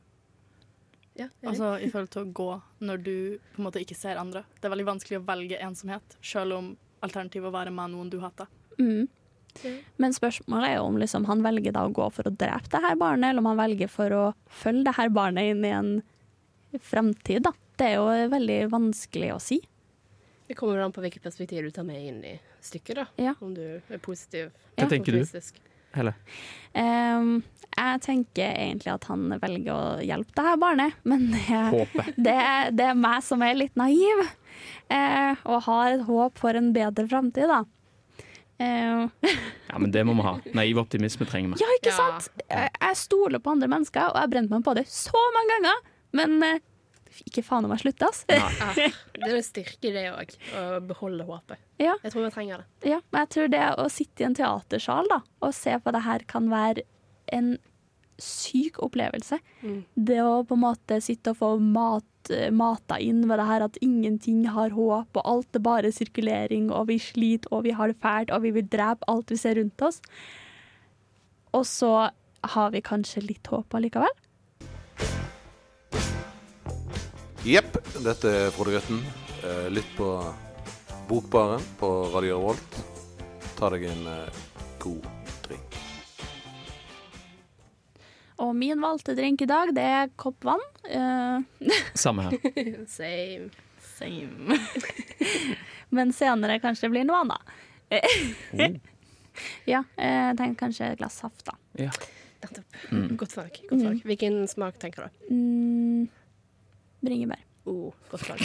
[SPEAKER 7] Ja,
[SPEAKER 8] altså i forhold til å gå når du på en måte ikke ser andre. Det er veldig vanskelig å velge ensomhet, selv om alternativet å være med noen du hater.
[SPEAKER 5] Mm. Ja. Men spørsmålet er jo om liksom, han velger da å gå for å drepe det her barnet, eller om han velger for å følge det her barnet inn i en fremtid, da. Det er jo veldig vanskelig å si.
[SPEAKER 7] Det kommer an på hvilket perspektiv du tar med inn i stykket, da.
[SPEAKER 5] Ja.
[SPEAKER 7] Om du er positiv.
[SPEAKER 6] Hva ja. tenker du, Helle?
[SPEAKER 5] Um, jeg tenker egentlig at han velger å hjelpe det her barnet, men det, det, det er meg som er litt naiv, uh, og har et håp for en bedre fremtid, da. Uh,
[SPEAKER 6] ja, men det må vi ha. Naiv optimisme trenger vi.
[SPEAKER 5] Ja, ikke sant? Ja. Jeg, jeg stoler på andre mennesker, og jeg har brent meg på det så mange ganger, men uh, ikke faen om jeg slutter, ass.
[SPEAKER 7] Ja, det er en styrke det også, å beholde håpet.
[SPEAKER 5] Ja.
[SPEAKER 7] Jeg tror jeg trenger det.
[SPEAKER 5] Ja, men jeg tror det å sitte i en teatersal da, og se på det her kan være en syk opplevelse.
[SPEAKER 7] Mm.
[SPEAKER 5] Det å på en måte sitte og få mat, mata inn ved det her at ingenting har håp, og alt er bare sirkulering, og vi sliter, og vi har det fælt, og vi vil drepe alt vi ser rundt oss. Og så har vi kanskje litt håp allikevel.
[SPEAKER 11] Jepp, dette er Frode Grøtten. Eh, litt på Bokbaren på Radio Revolt. Ta deg en eh, god drink.
[SPEAKER 5] Og min valgte drink i dag, det er kopp vann. Uh,
[SPEAKER 6] Samme her.
[SPEAKER 7] Same.
[SPEAKER 8] Same.
[SPEAKER 5] Men senere kanskje det blir noe annet.
[SPEAKER 6] Oh.
[SPEAKER 5] Ja, jeg tenker kanskje et glass saft da.
[SPEAKER 6] Ja.
[SPEAKER 7] Mm. Godt valg. Godt valg. Hvilken smak tenker du?
[SPEAKER 5] Mm, bringebær.
[SPEAKER 7] Oh, godt valg.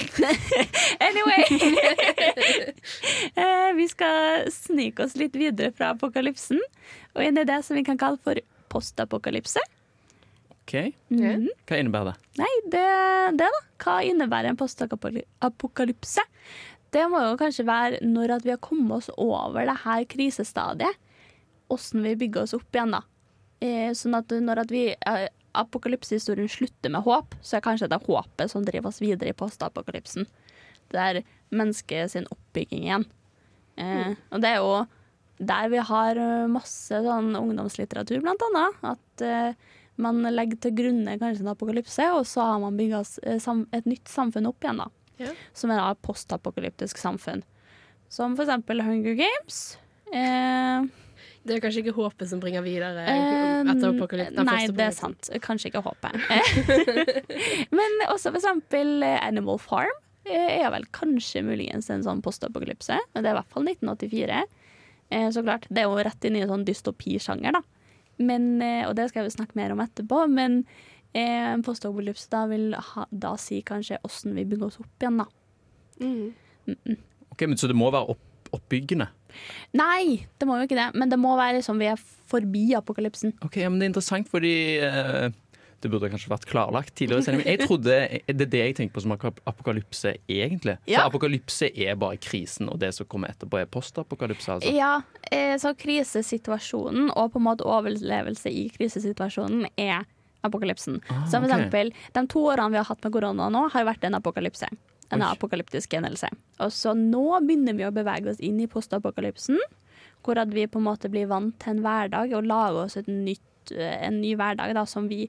[SPEAKER 5] Anyway, uh, vi skal snike oss litt videre fra apokalypsen, og inn i det som vi kan kalle for postapokalypse.
[SPEAKER 6] Ok,
[SPEAKER 5] Mm.
[SPEAKER 6] hva innebærer det?
[SPEAKER 5] Nei, det, det da. Hva innebærer en postapokalypse? Det må jo kanskje være når at vi har kommet oss over det her krisestadiet, hvordan vi bygger oss opp igjen da. Eh, sånn at når at vi, eh, apokalypsehistorien slutter med håp, så er kanskje det håpet som driver oss videre i postapokalypsen. Det er mennesket sin oppbygging igjen. Eh, mm. Og det er jo der vi har masse sånn ungdomslitteratur blant annet, at eh, man legger til grunne kanskje en apokalypse, og så har man bygget et nytt samfunn opp igjen da. Ja. Som er et postapokalyptisk samfunn. Som for eksempel Hunger Games. Eh,
[SPEAKER 7] det er kanskje ikke håpet som bringer videre etter apokalypsen.
[SPEAKER 5] Nei, det er sant. Kanskje ikke håpet. Men også for eksempel Animal Farm er vel kanskje muligens en sånn postapokalypse. Men det er i hvert fall nitten åttifire. Eh, så klart, det er jo rett inn i en sånn dystopisjanger da. Men, eh, og det skal vi snakke mer om etterpå, men eh, en postapokalypse da vil ha, da si kanskje hvordan vi bygger oss opp igjen da.
[SPEAKER 7] Mm.
[SPEAKER 5] Mm -mm.
[SPEAKER 6] Ok, men så det må være opp, oppbyggende?
[SPEAKER 5] Nei, det må jo ikke det, men det må være som vi er forbi apokalypsen.
[SPEAKER 6] Ok, ja, men det er interessant fordi eh, det burde kanskje vært klarlagt tidligere. Men jeg trodde, det er det jeg tenker på som apokalypse egentlig.
[SPEAKER 5] Ja.
[SPEAKER 6] Så apokalypse er bare krisen, og det som kommer etterpå er postapokalypse, altså.
[SPEAKER 5] Ja, eh, så krisesituasjonen og på en måte overlevelse i krisesituasjonen er apokalypsen.
[SPEAKER 6] Ah,
[SPEAKER 5] så for
[SPEAKER 6] ok.
[SPEAKER 5] eksempel, de to årene vi har hatt med korona nå, har vært en apokalypse. En
[SPEAKER 6] Oi.
[SPEAKER 5] apokalyptisk hendelse. Og så nå begynner vi å bevege oss inn i postapokalypsen, hvor at vi på en måte blir vant til en hverdag og lager oss et nytt, en ny hverdag da, som vi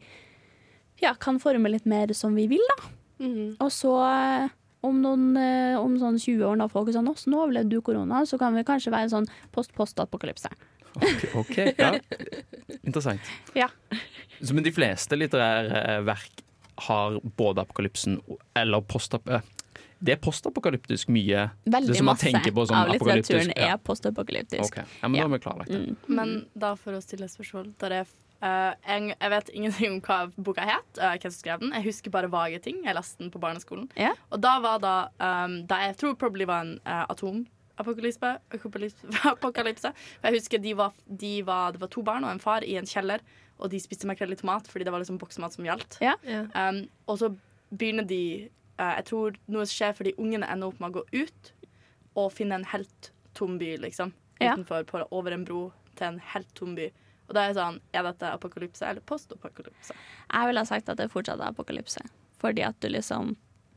[SPEAKER 5] ja, kan forme litt mer som vi vil da.
[SPEAKER 7] Mm.
[SPEAKER 5] Og så om, noen, om sånn tjue år når folk er sånn, nå overlevde du korona, så kan vi kanskje være en sånn post-post-apokalypse.
[SPEAKER 6] Ok, ok, ja. Interessant.
[SPEAKER 5] Ja.
[SPEAKER 6] Så, men de fleste litterære verk har både apokalypsen eller postap... Det er postapokalyptisk mye.
[SPEAKER 5] Veldig
[SPEAKER 6] det som man
[SPEAKER 5] masse
[SPEAKER 6] tenker på som
[SPEAKER 5] av litteraturen
[SPEAKER 6] apokalyptisk. Ja.
[SPEAKER 5] er postapokalyptisk.
[SPEAKER 6] Ok, ja, men da har vi klarlagt det.
[SPEAKER 5] Mm.
[SPEAKER 8] Men da for å stille spørsmål der er, uh, jeg, jeg vet ingenting om hva boka het, uh, hvem som skrev den. Jeg husker bare vage ting. Jeg leste den på barneskolen.
[SPEAKER 5] Ja.
[SPEAKER 8] Og da var da, um, da jeg tror probably var en uh, atomapokalypse. Apokalypse. For jeg husker de var, de var, det var to barn og en far i en kjeller, og de spiste makrell i tomat fordi det var liksom boksmat som gjaldt.
[SPEAKER 5] Ja.
[SPEAKER 7] Ja.
[SPEAKER 8] Um, og så begynner de uh, jeg tror noe skjer fordi ungene ender opp med å gå ut og finne en helt tom by, liksom.
[SPEAKER 5] Ja.
[SPEAKER 8] Utenfor, på, over en bro til en helt tom by. Og da er det sånn, er dette apokalypse eller postapokalypse?
[SPEAKER 5] Jeg ville ha sagt at det fortsatt er apokalypse. Fordi at du liksom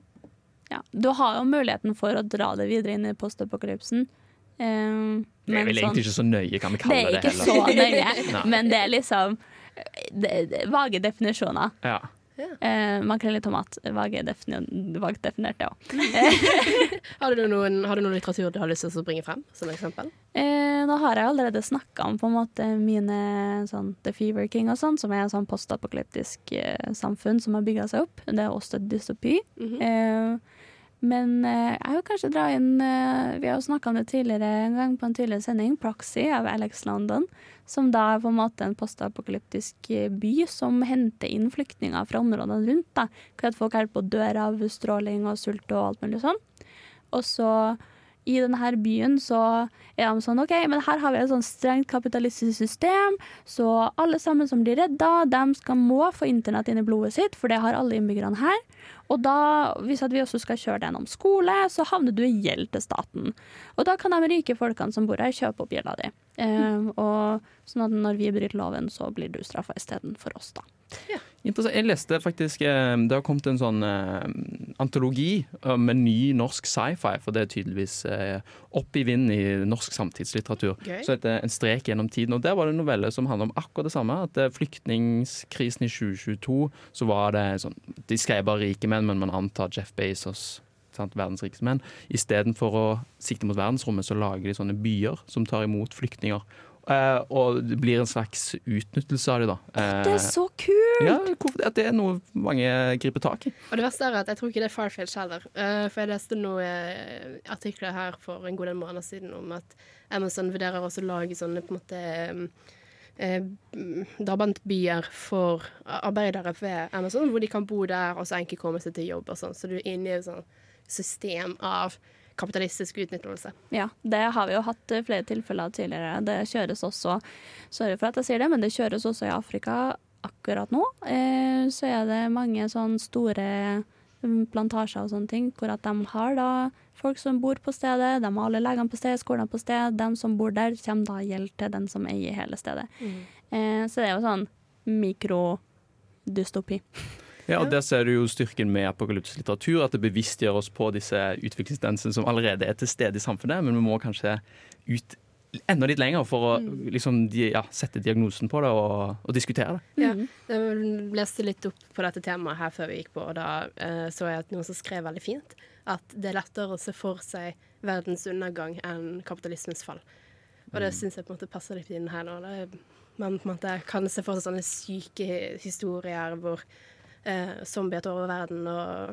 [SPEAKER 5] ja, du har jo muligheten for å dra det videre inn i postapokalypsen. Um,
[SPEAKER 6] Det er vel
[SPEAKER 5] sånn,
[SPEAKER 6] egentlig ikke så nøye, kan vi
[SPEAKER 5] det
[SPEAKER 6] kalle
[SPEAKER 5] er
[SPEAKER 6] det,
[SPEAKER 5] ikke
[SPEAKER 6] heller.
[SPEAKER 5] så nøye,
[SPEAKER 6] Nei.
[SPEAKER 5] men det er liksom det, det, vage definisjoner.
[SPEAKER 6] Ja.
[SPEAKER 5] Uh, makrell i tomat, vage defini- vagt definert, ja.
[SPEAKER 7] Har du noen, har du noen litteratur du har lyst til å bringe frem, som eksempel?
[SPEAKER 5] Eh, nå har jeg allerede snakket om på en måte mine sånn, The Fever King og sånn, som er en sånn postapokalyptisk eh, samfunn som har bygget seg opp. Det er også dystopi.
[SPEAKER 7] Mhm.
[SPEAKER 5] eh, men eh, jeg vil kanskje dra inn, eh, vi har jo snakket om det tidligere en gang på en tidligere sending, Proxy av Alex London, som da er på en måte en postapokalyptisk eh, by som henter inn flyktninger fra områdene rundt, da, hvor at folk er på dør av stråling og sult og alt mulig sånn. Og så i denne her byen så er de sånn, ok, men her har vi et sånn strengt kapitalistisk system, så alle sammen som blir redda, de skal må få internett inn i blodet sitt, for det har alle innbyggerne her. Og da, hvis at vi også skal kjøre det gjennom skole, så havner du i gjeld til staten. Og da kan de rike folkene som bor her kjøpe opp gjelda di. Eh, og sånn at når vi bryter loven, så blir du straffa isteden for oss, da.
[SPEAKER 6] Interessant. Jeg leste faktisk eh, det har kommet en sånn eh, antologi eh, med ny norsk sci-fi, for det er tydeligvis eh, opp i vind i norsk samtidslitteratur.
[SPEAKER 7] Gøy.
[SPEAKER 6] Så heter En strek gjennom tiden. Og der var det en novelle som handler om akkurat det samme. At eh, flyktningskrisen i tjue tjueto, så var det sånn de skrev bare rike menn, men man antar Jeff Bezos, sant, verdens rikeste menn. Istedenfor å sikte mot verdensrommet, så lager de sånne byer som tar imot flyktninger. Uh, og det blir en slags utnyttelse av det, da. Uh,
[SPEAKER 5] Det er så kult!
[SPEAKER 6] Ja, at det er noe mange griper tak i.
[SPEAKER 7] Og det verste er at jeg tror ikke det er Farfetch heller. Uh, for jeg leste noen uh, artikler her for en god del måneder siden om at Amazon vurderer også å lage sånne på en måte um, uh, drabantbyer for arbeidere ved Amazon, hvor de kan bo der og så enkelt komme seg til jobb og sånn. Så du er inne i et sånt system av kapitalistisk utnyttelse.
[SPEAKER 5] Ja, det har vi jo hatt flere tilfeller tidligere. Det kjøres også, sorry for at jeg sier det, men det kjøres også i Afrika akkurat nå. Eh, så er det mange sånn store plantasjer og sånne ting, hvor at de har da folk som bor på stedet, de har alle legene på stedet, skolene på stedet, de som bor der kommer da gjeld til den som eier hele stedet. Mm. Eh, så det er jo sånn mikrodystopi.
[SPEAKER 6] Ja, og Der ser du jo styrken med apokalyptisk litteratur, at det bevisstgjør oss på disse utviklingstendensene som allerede er til stede i samfunnet, men vi må kanskje ut enda litt lenger for å liksom, ja, sette diagnosen på det og, og diskutere det.
[SPEAKER 7] Ja, jeg leste litt opp på dette temaet her før vi gikk på, og da eh, så jeg at noen som skrev veldig fint, at det er lettere å se for seg verdens undergang enn kapitalismens fall. Og det synes jeg på en måte passer litt inn her nå. Det er, man på en måte kan se for seg sånne syke historier hvor Eh, zombier tar over verden, og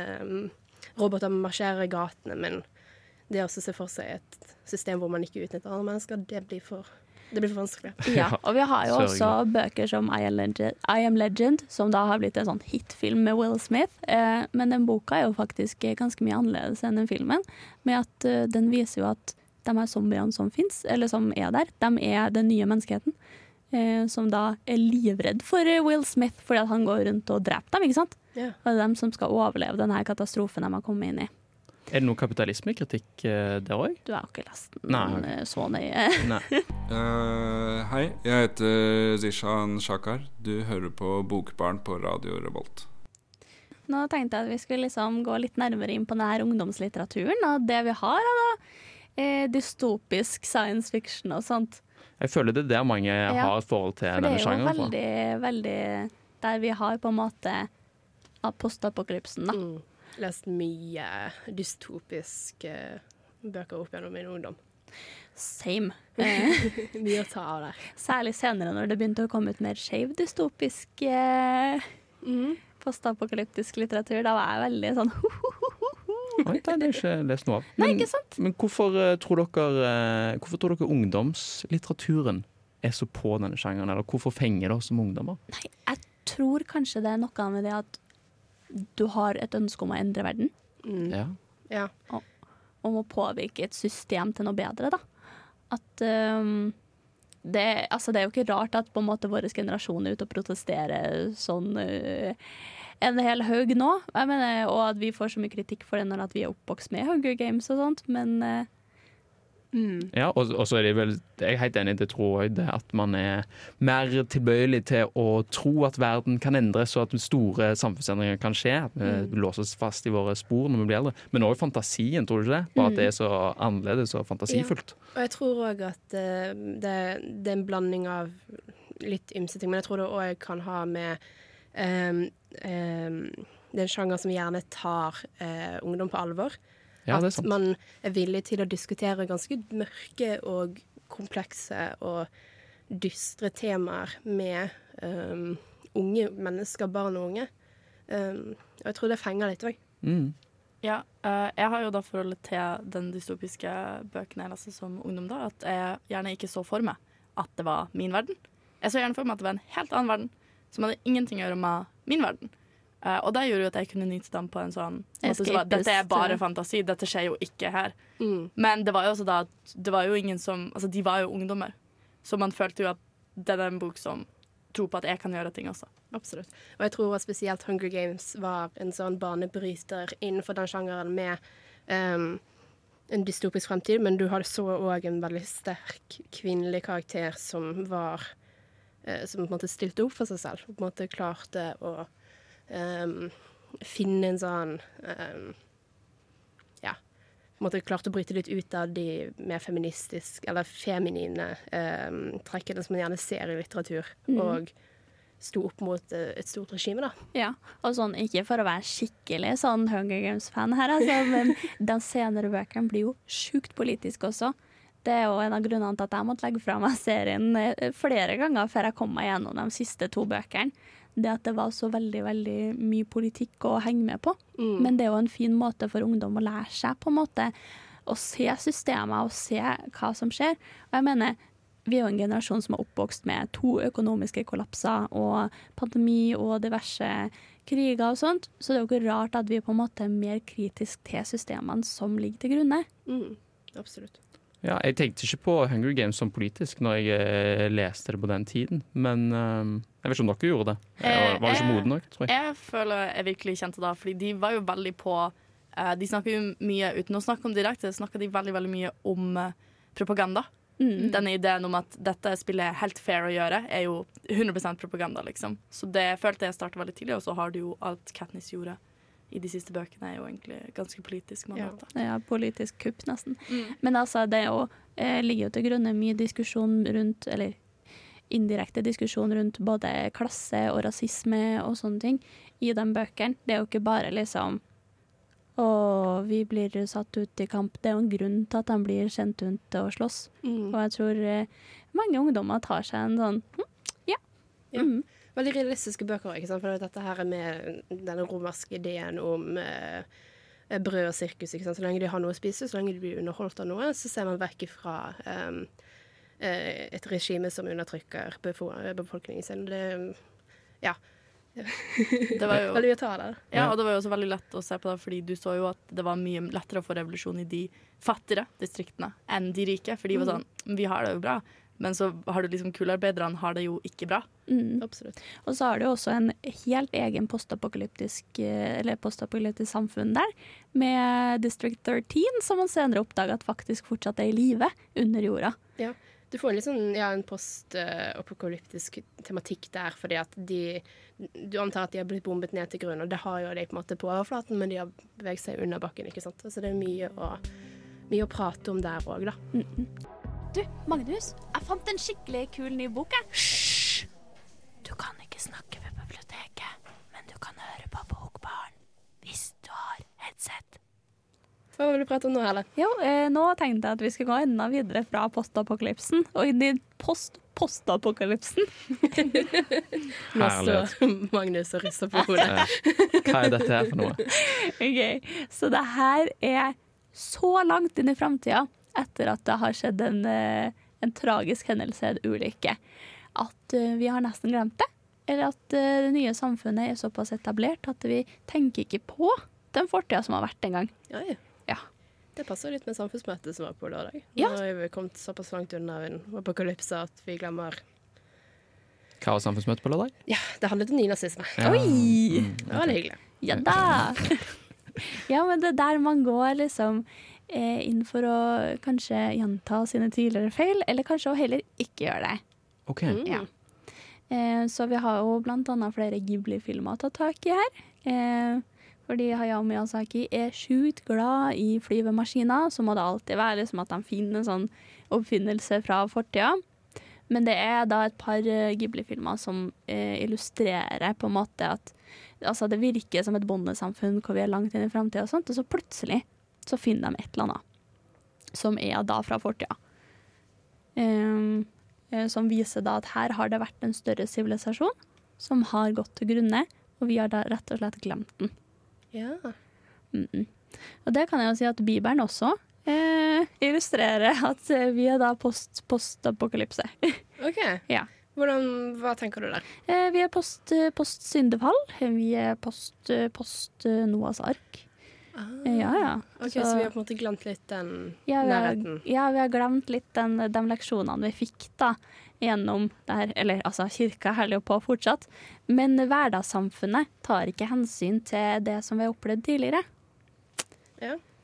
[SPEAKER 7] eh, roboter marsjerer i gatene, men det å se for seg et system hvor man ikke utnytter andre mennesker, det blir for, det blir for vanskelig.
[SPEAKER 5] Ja, og vi har jo også bøker som I Am Legend, I Am Legend, som da har blitt en sånn hitfilm med Will Smith, eh, men den boka er jo faktisk ganske mye annerledes enn den filmen, med at uh, den viser jo at de her zombiene som finnes, eller som er der, de er den nye menneskeheten. Eh, som da er livredd for Will Smith fordi at han går rundt og dreper dem, ikke sant?
[SPEAKER 7] Yeah.
[SPEAKER 5] Og det er dem som skal overleve denne katastrofen de har kommet inn i.
[SPEAKER 6] Er det noe kapitalismekritikk uh, der òg?
[SPEAKER 5] Du har jo ikke lest den Nei. så nøye.
[SPEAKER 6] Nei.
[SPEAKER 12] uh, hei, jeg heter Zishan Shakar. Du hører på Bokbarn på Radio Revolt.
[SPEAKER 5] Nå tenkte jeg at vi skulle liksom gå litt nærmere inn på denne ungdomslitteraturen, og det vi har da, eh, dystopisk science fiction og sånt.
[SPEAKER 6] Jeg føler det er der mange ja, har et forhold til denne sjangeren.
[SPEAKER 5] For det er jo veldig, veldig der vi har på en måte postapokalypsen, da.
[SPEAKER 7] Mm. Lest mye dystopiske bøker opp gjennom min ungdom.
[SPEAKER 5] Same.
[SPEAKER 7] Mye å ta av der.
[SPEAKER 5] Særlig senere når det begynte å komme ut mer skjev dystopisk eh, mm. postapokalyptisk litteratur. Da var jeg veldig sånn
[SPEAKER 6] Oi, det har jeg ikke lest noe av.
[SPEAKER 5] Men, Nei, ikke sant?
[SPEAKER 6] Men hvorfor tror dere, hvorfor tror dere ungdomslitteraturen er så på denne sjangeren, eller hvorfor fenger det oss som ungdommer?
[SPEAKER 5] Nei, jeg tror kanskje det er noe med det at du har et ønske om å endre verden.
[SPEAKER 7] Mm.
[SPEAKER 6] Ja.
[SPEAKER 7] Ja.
[SPEAKER 5] Og, om å påvirke et system til noe bedre, da. At um, det, altså det er jo ikke rart at på en måte vår generasjon er ute og protesterer sånn uh, en hel haug nå. Jeg mener, og at vi får så mye kritikk for det når at vi er oppvokst med Hunger Games og sånt, men uh,
[SPEAKER 6] mm. Ja, og, og så er det vel, jeg er helt enig i det, tror jeg, det at man er mer tilbøyelig til å tro at verden kan endres, og at store samfunnsendringer kan skje, at vi mm. låser oss fast i våre spor når vi blir eldre. Men også fantasien, tror du ikke det? Bare at det er så annerledes og fantasifullt.
[SPEAKER 7] Ja. Og jeg tror også at uh, det, det er en blanding av litt ymse ting, men jeg tror det også kan ha med um, um, det er en sjanger som gjerne tar uh, ungdom på alvor.
[SPEAKER 6] Ja,
[SPEAKER 7] at man er villig til å diskutere ganske mørke og komplekse og dystre temaer med um, unge mennesker, barn og unge. Um, og jeg tror det fenger litt også.
[SPEAKER 6] Mm.
[SPEAKER 8] Ja, uh, jeg har jo da forholdet til den dystopiske bøkene jeg leser som ungdom da, at jeg gjerne ikke så for meg at det var min verden. Jeg så gjerne for meg at det var en helt annen verden, som hadde ingenting å gjøre med min verden. Uh, og det gjorde jo at jeg kunne nyte dem på en sånn måte, så var, dette er bare fantasi, dette skjer jo ikke her.
[SPEAKER 7] Mm.
[SPEAKER 8] Men det var jo også da at det var jo ingen som, altså de var jo ungdommer, så man følte jo at det er en bok som tror på at jeg kan gjøre ting også.
[SPEAKER 7] Absolutt. Og jeg tror at spesielt Hunger Games var en sånn banebryter innenfor den sjangeren med um, en dystopisk fremtid, men du hadde så også en veldig sterk kvinnelig karakter som var eh, som på en måte stilte opp for seg selv, og på en måte klarte å um, finne en sånn um, ja, på en måte klarte å bryte litt ut av de mer feministiske, eller feminine um, trekkene som man gjerne ser i litteratur, mm. og sto opp mot uh, et stort regime, da.
[SPEAKER 5] Ja, og sånn, ikke for å være skikkelig sånn Hunger Games-fan her, altså, men de senere bøkene blir jo sjukt politiske også. Det er jo en av grunnene til at jeg måtte legge fra meg serien flere ganger før jeg kom meg gjennom de siste to bøkene. Det at det var så veldig, veldig mye politikk å henge med på. Mm. Men det er jo en fin måte for ungdom å lære seg, på en måte, å se systemet og se hva som skjer. Og jeg mener, vi er jo en generasjon som er oppvokst med to økonomiske kollapser og pandemi og diverse kriger og sånt, så det er jo ikke rart at vi på en måte er mer kritisk til systemene som ligger til grunne.
[SPEAKER 7] Mm, absolutt.
[SPEAKER 6] Ja, jeg tenkte ikke på Hunger Games som politisk når jeg eh, leste det på den tiden, men eh, jeg vet ikke om dere gjorde det. Jeg var, var ikke moden nok, tror jeg.
[SPEAKER 8] Jeg føler jeg virkelig kjente det, fordi de var jo veldig på, uh, de snakker jo mye, uten å snakke om direkte, snakker de veldig, veldig mye om uh, propaganda. Mm. Denne ideen om at dette spillet er helt fair å gjøre, er jo hundre prosent propaganda, liksom. Så det følte jeg startet veldig tidlig, og så har du jo alt Katniss gjorde i de siste bøkene er jo egentlig ganske politisk.
[SPEAKER 5] Ja. ja, politisk kupp nesten. Mm. Men altså, det er jo, eh, ligger jo til grunne mye diskusjon rundt, eller indirekte diskusjon rundt både klasse og rasisme og sånne ting i de bøkene. Det er jo ikke bare liksom og vi blir satt ut i kamp. Det er jo en grunn til at de blir sendt ut til å slåss. Mm. Og jeg tror eh, mange ungdommer tar seg en sånn hm, ja.
[SPEAKER 7] ja. Mm. Veldig realistiske bøker, ikke sant? For dette her er med den romerske ideen om eh, brød og sirkus, ikke sant? Så lenge de har noe å spise, så lenge de blir underholdt av noe, så ser man vekk fra um, et regime som undertrykker befolkningen sin. Det, ja.
[SPEAKER 8] Det var jo,
[SPEAKER 7] veldig å ta det.
[SPEAKER 8] Ja, og det var jo også veldig lett å se på det, fordi du så jo at det var mye lettere å få revolusjon i de fattigere distriktene enn de rike, for de var sånn, vi har det jo bra, men så har du liksom kularbeiderne har det jo ikke bra.
[SPEAKER 5] Mm. Absolutt. Og så har du også en helt egen postapokalyptisk, eller postapokalyptisk samfunn der, med District tretten, som man senere oppdaget at faktisk fortsatt er i live under jorda.
[SPEAKER 7] Ja. Du får en litt sånn, ja, en post-apokalyptisk tematikk der, fordi at de, du antar at de har blitt bombet ned til grunn, og det har jo de på en måte på overflaten, men de har beveget seg under bakken, ikke sant? Så det er mye å, mye å prate om der også, da.
[SPEAKER 5] Mm-mm. Du, Magnus, jeg fant en skikkelig kul ny bok her.
[SPEAKER 10] Hysj! Du kan ikke snakke ved biblioteket, men du kan høre på Bokbarn hvis du har headset.
[SPEAKER 7] Hva vil du prate om nå, Helen?
[SPEAKER 5] Jo, eh, nå tenkte jeg at vi skulle gå enda videre fra postapokalypsen og inn i post-postapokalypsen.
[SPEAKER 7] Nå står Magnus og rister på hodet.
[SPEAKER 6] Hva er dette her for noe?
[SPEAKER 5] Ok, så det her er så langt inn i fremtiden etter at det har skjedd en, en tragisk hendelse, en ulykke, at uh, vi har nesten glemt det. Eller at uh, det nye samfunnet er såpass etablert at vi tenker ikke på den fortiden som har vært en gang.
[SPEAKER 7] Ja, ja.
[SPEAKER 5] Ja.
[SPEAKER 7] Det passer litt med samfunnsmøtet som var på lørdag.
[SPEAKER 5] Ja.
[SPEAKER 7] Nå har vi kommet såpass langt unna en apokalypse at vi glemmer.
[SPEAKER 6] Hva var samfunnsmøtet på lørdag?
[SPEAKER 7] Ja, det handlet om nynazisme.
[SPEAKER 5] Ja. Oi!
[SPEAKER 6] Mm,
[SPEAKER 7] det var det hyggelig.
[SPEAKER 5] Ja da! Ja, men det er der man går liksom eh, inn for å kanskje gjenta sine tidligere feil, eller kanskje å heller ikke gjøre det.
[SPEAKER 6] Ok.
[SPEAKER 7] Mm.
[SPEAKER 5] Ja. Eh, så vi har jo blant annet flere Ghibli-filmer å ta tak i her. Eh, Fordi Hayao Miyazaki er sjukt glad i flyvemaskiner, så må det alltid være liksom at de finner en sånn oppfinnelse fra fortiden. Men det er da et par Ghibli-filmer som eh, illustrerer på en måte at altså det virker som et bondesamfunn hvor vi er langt inn i fremtiden og sånt, og så plutselig så finner de et eller annet som er da fra fortiden. Um, som viser da at her har det vært en større sivilisasjon som har gått til grunne, og vi har da rett og slett glemt den.
[SPEAKER 7] Ja.
[SPEAKER 5] Mm-mm. Og det kan jeg jo si at Bibelen også eh, illustrerer at vi er da post, post-apokalypse.
[SPEAKER 7] Ok.
[SPEAKER 5] Ja.
[SPEAKER 7] Hvordan, hva tenker du der?
[SPEAKER 5] Eh, vi er post, post syndefall. Vi er post, post Noahs ark.
[SPEAKER 7] Ah.
[SPEAKER 5] Eh, ja, ja.
[SPEAKER 7] Ok, så, så vi har på en måte glemt litt den
[SPEAKER 5] ja,
[SPEAKER 7] nærheten.
[SPEAKER 5] Har, ja, vi har glemt litt den, de leksjonene vi fikk da gjennom det her, eller altså kirka holder jo på fortsatt, men hverdagssamfunnet tar ikke hensyn til det som vi har opplevd tidligere.
[SPEAKER 7] Ja.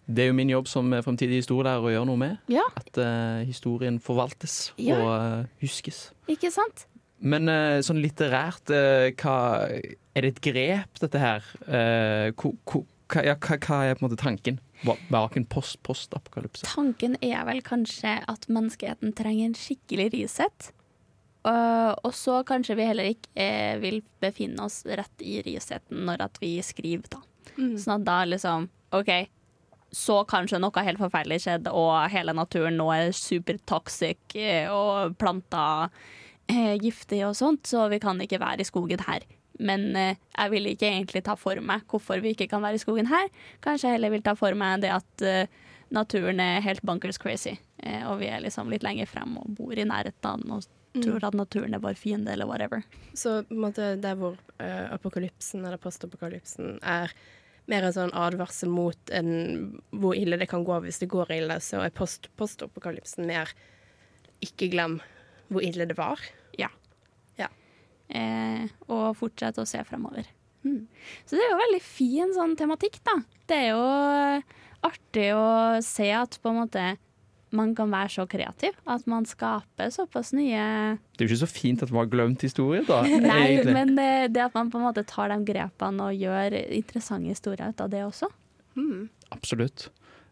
[SPEAKER 6] Det er jo min jobb som fremtidig historielærer å gjøre noe med.
[SPEAKER 5] Ja.
[SPEAKER 6] At uh, historien forvaltes
[SPEAKER 5] Ja.
[SPEAKER 6] og uh, huskes.
[SPEAKER 5] Ikke sant?
[SPEAKER 6] Men uh, sånn litterært, uh, hva, er det et grep, dette her? Uh, ko, ko, hva, ja, hva, hva er på en måte tanken bak en post, post-apokalypse?
[SPEAKER 5] Tanken er vel kanskje at menneskeheten trenger en skikkelig reset. Uh, og så kanskje vi heller ikke eh, vil befinne oss rett i reseten når at vi skriver da.
[SPEAKER 7] Mm.
[SPEAKER 5] Sånn at da liksom, ok, så kanskje noe helt forferdelig skjedde, og hele naturen nå er supertoxic, eh, og planter eh, giftig og sånt, så vi kan ikke være i skogen her. Men eh, jeg vil ikke egentlig ta for meg hvorfor vi ikke kan være i skogen her. Kanskje jeg heller vil ta for meg det at eh, naturen er helt bunkers crazy, eh, og vi er liksom litt lenger frem og bor i nærheten og tror at naturen er vår fiende, eller whatever.
[SPEAKER 7] Så på en måte der hvor uh, apokalypsen eller postapokalypsen er mer en sånn advarsel mot en, hvor ille det kan gå hvis det går ille, så er post, postapokalypsen mer ikke glem hvor ille det var.
[SPEAKER 5] Ja.
[SPEAKER 7] Ja.
[SPEAKER 5] Eh, og fortsette å se fremover. Mm. Så det er jo veldig fin sånn tematikk, da. Det er jo artig å se at på en måte man kan være så kreativ, at man skaper såpass nye...
[SPEAKER 6] Det er jo ikke så fint at man har glemt historie, da.
[SPEAKER 5] Nei,
[SPEAKER 6] egentlig.
[SPEAKER 5] men det, det at man på en måte tar de grepene og gjør interessante historier ut av det også.
[SPEAKER 7] Mm.
[SPEAKER 6] Absolutt.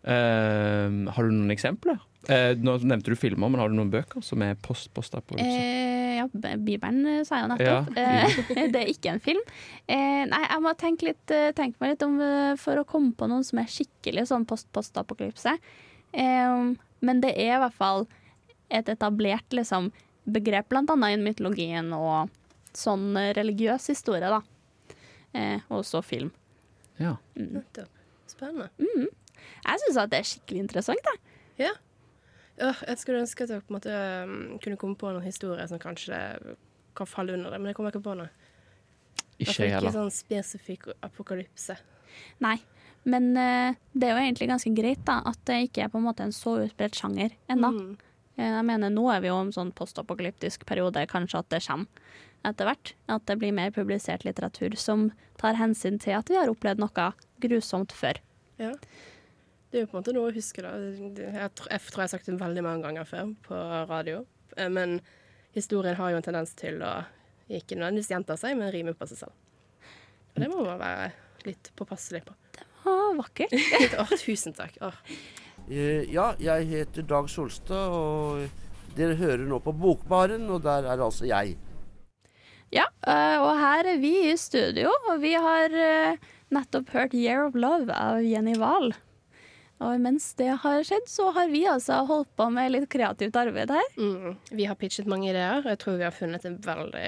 [SPEAKER 6] Uh, har du noen eksempler? Uh, nå nevnte du filmer, men har du noen bøker som er post-post-apokalypse?
[SPEAKER 5] Eh, ja, Bibelen sa jeg jo nettopp.
[SPEAKER 6] Ja.
[SPEAKER 5] Eh, det er ikke en film. Eh, nei, jeg må tenke, litt, tenke meg litt om for å komme på noen som er skikkelig sånn post-post-apokalypse. Eh, Men det er i hvert fall et etablert liksom, begrep, blant annet i mytologien og sånn religiøs historie, da. Eh, og så film.
[SPEAKER 6] Ja.
[SPEAKER 5] Mm.
[SPEAKER 7] Spennende.
[SPEAKER 5] Mm. Jeg synes at det er skikkelig interessant, da.
[SPEAKER 7] Ja. Øh, jeg skulle ønske at jeg på en måte um, kunne komme på noen historier som kanskje kan falle under det, men jeg kommer ikke på noe.
[SPEAKER 6] Ikke
[SPEAKER 7] jeg
[SPEAKER 6] heller.
[SPEAKER 7] Ikke sånn spesifikk apokalypse.
[SPEAKER 5] Nei. Men uh, det er jo egentlig ganske greit da, at det ikke er på en måte en så utbredt sjanger ennå.
[SPEAKER 7] Mm.
[SPEAKER 5] Jeg mener, nå er vi jo om sånn postapokalyptisk periode, kanskje at det kommer etter hvert. At det blir mer publisert litteratur som tar hensyn til at vi har opplevd noe grusomt før.
[SPEAKER 7] Ja. Det er jo på en måte noe å huske da. Jeg tror jeg, tror jeg har sagt det veldig mange ganger før på radio. Men historien har jo en tendens til å ikke nødvendigvis gjenta seg, men rime på seg selv. Og det må man være litt påpasselig på.
[SPEAKER 5] Å, vakkert.
[SPEAKER 7] Åh, tusen takk. Åh.
[SPEAKER 4] Eh, ja, jeg heter Dag Solstad, og dere hører nå på Bokbaren, og der er altså jeg.
[SPEAKER 5] Ja, øh, og her er vi i studio, og vi har øh, nettopp hørt Year of Love av Jenny Wahl. Og mens det har skjedd, så har vi altså holdt på med litt kreativt arbeid her.
[SPEAKER 7] Mm. Vi har pitchet mange ideer, og jeg tror vi har funnet en veldig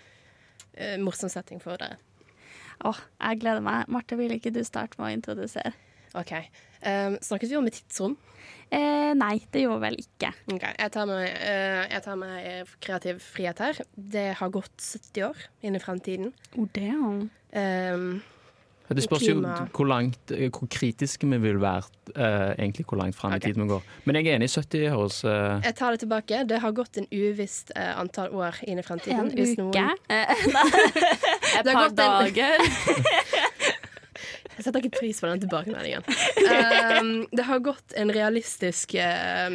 [SPEAKER 7] uh, morsom setting for dere.
[SPEAKER 5] Åh, jeg gleder meg. Marte, vil ikke du starte med å introdusere?
[SPEAKER 7] Ok. Um, snakket vi om et tidsrom?
[SPEAKER 5] Eh, nei, det gjorde vel ikke.
[SPEAKER 7] Ok, jeg tar meg, uh, jeg tar meg kreativ frihet her. Det har gått sytti år inn i fremtiden.
[SPEAKER 5] Oh, damn.
[SPEAKER 7] Um,
[SPEAKER 6] Det spørs jo
[SPEAKER 7] klima-
[SPEAKER 6] hvor, langt, hvor kritiske vi vil være, uh, egentlig hvor langt frem
[SPEAKER 7] Ok.
[SPEAKER 6] i tid vi går. Men jeg er enig i sytti høres uh,
[SPEAKER 7] Jeg tar det tilbake. Det har gått en uvisst uh, antall år inn i fremtiden.
[SPEAKER 5] En
[SPEAKER 7] Hvis
[SPEAKER 5] uke?
[SPEAKER 7] Noen...
[SPEAKER 5] Et
[SPEAKER 7] Det har
[SPEAKER 5] par
[SPEAKER 7] gått en-
[SPEAKER 5] dager.
[SPEAKER 7] Jeg setter ikke pris på den tilbakemeldingen. Um, det har gått en realistisk um,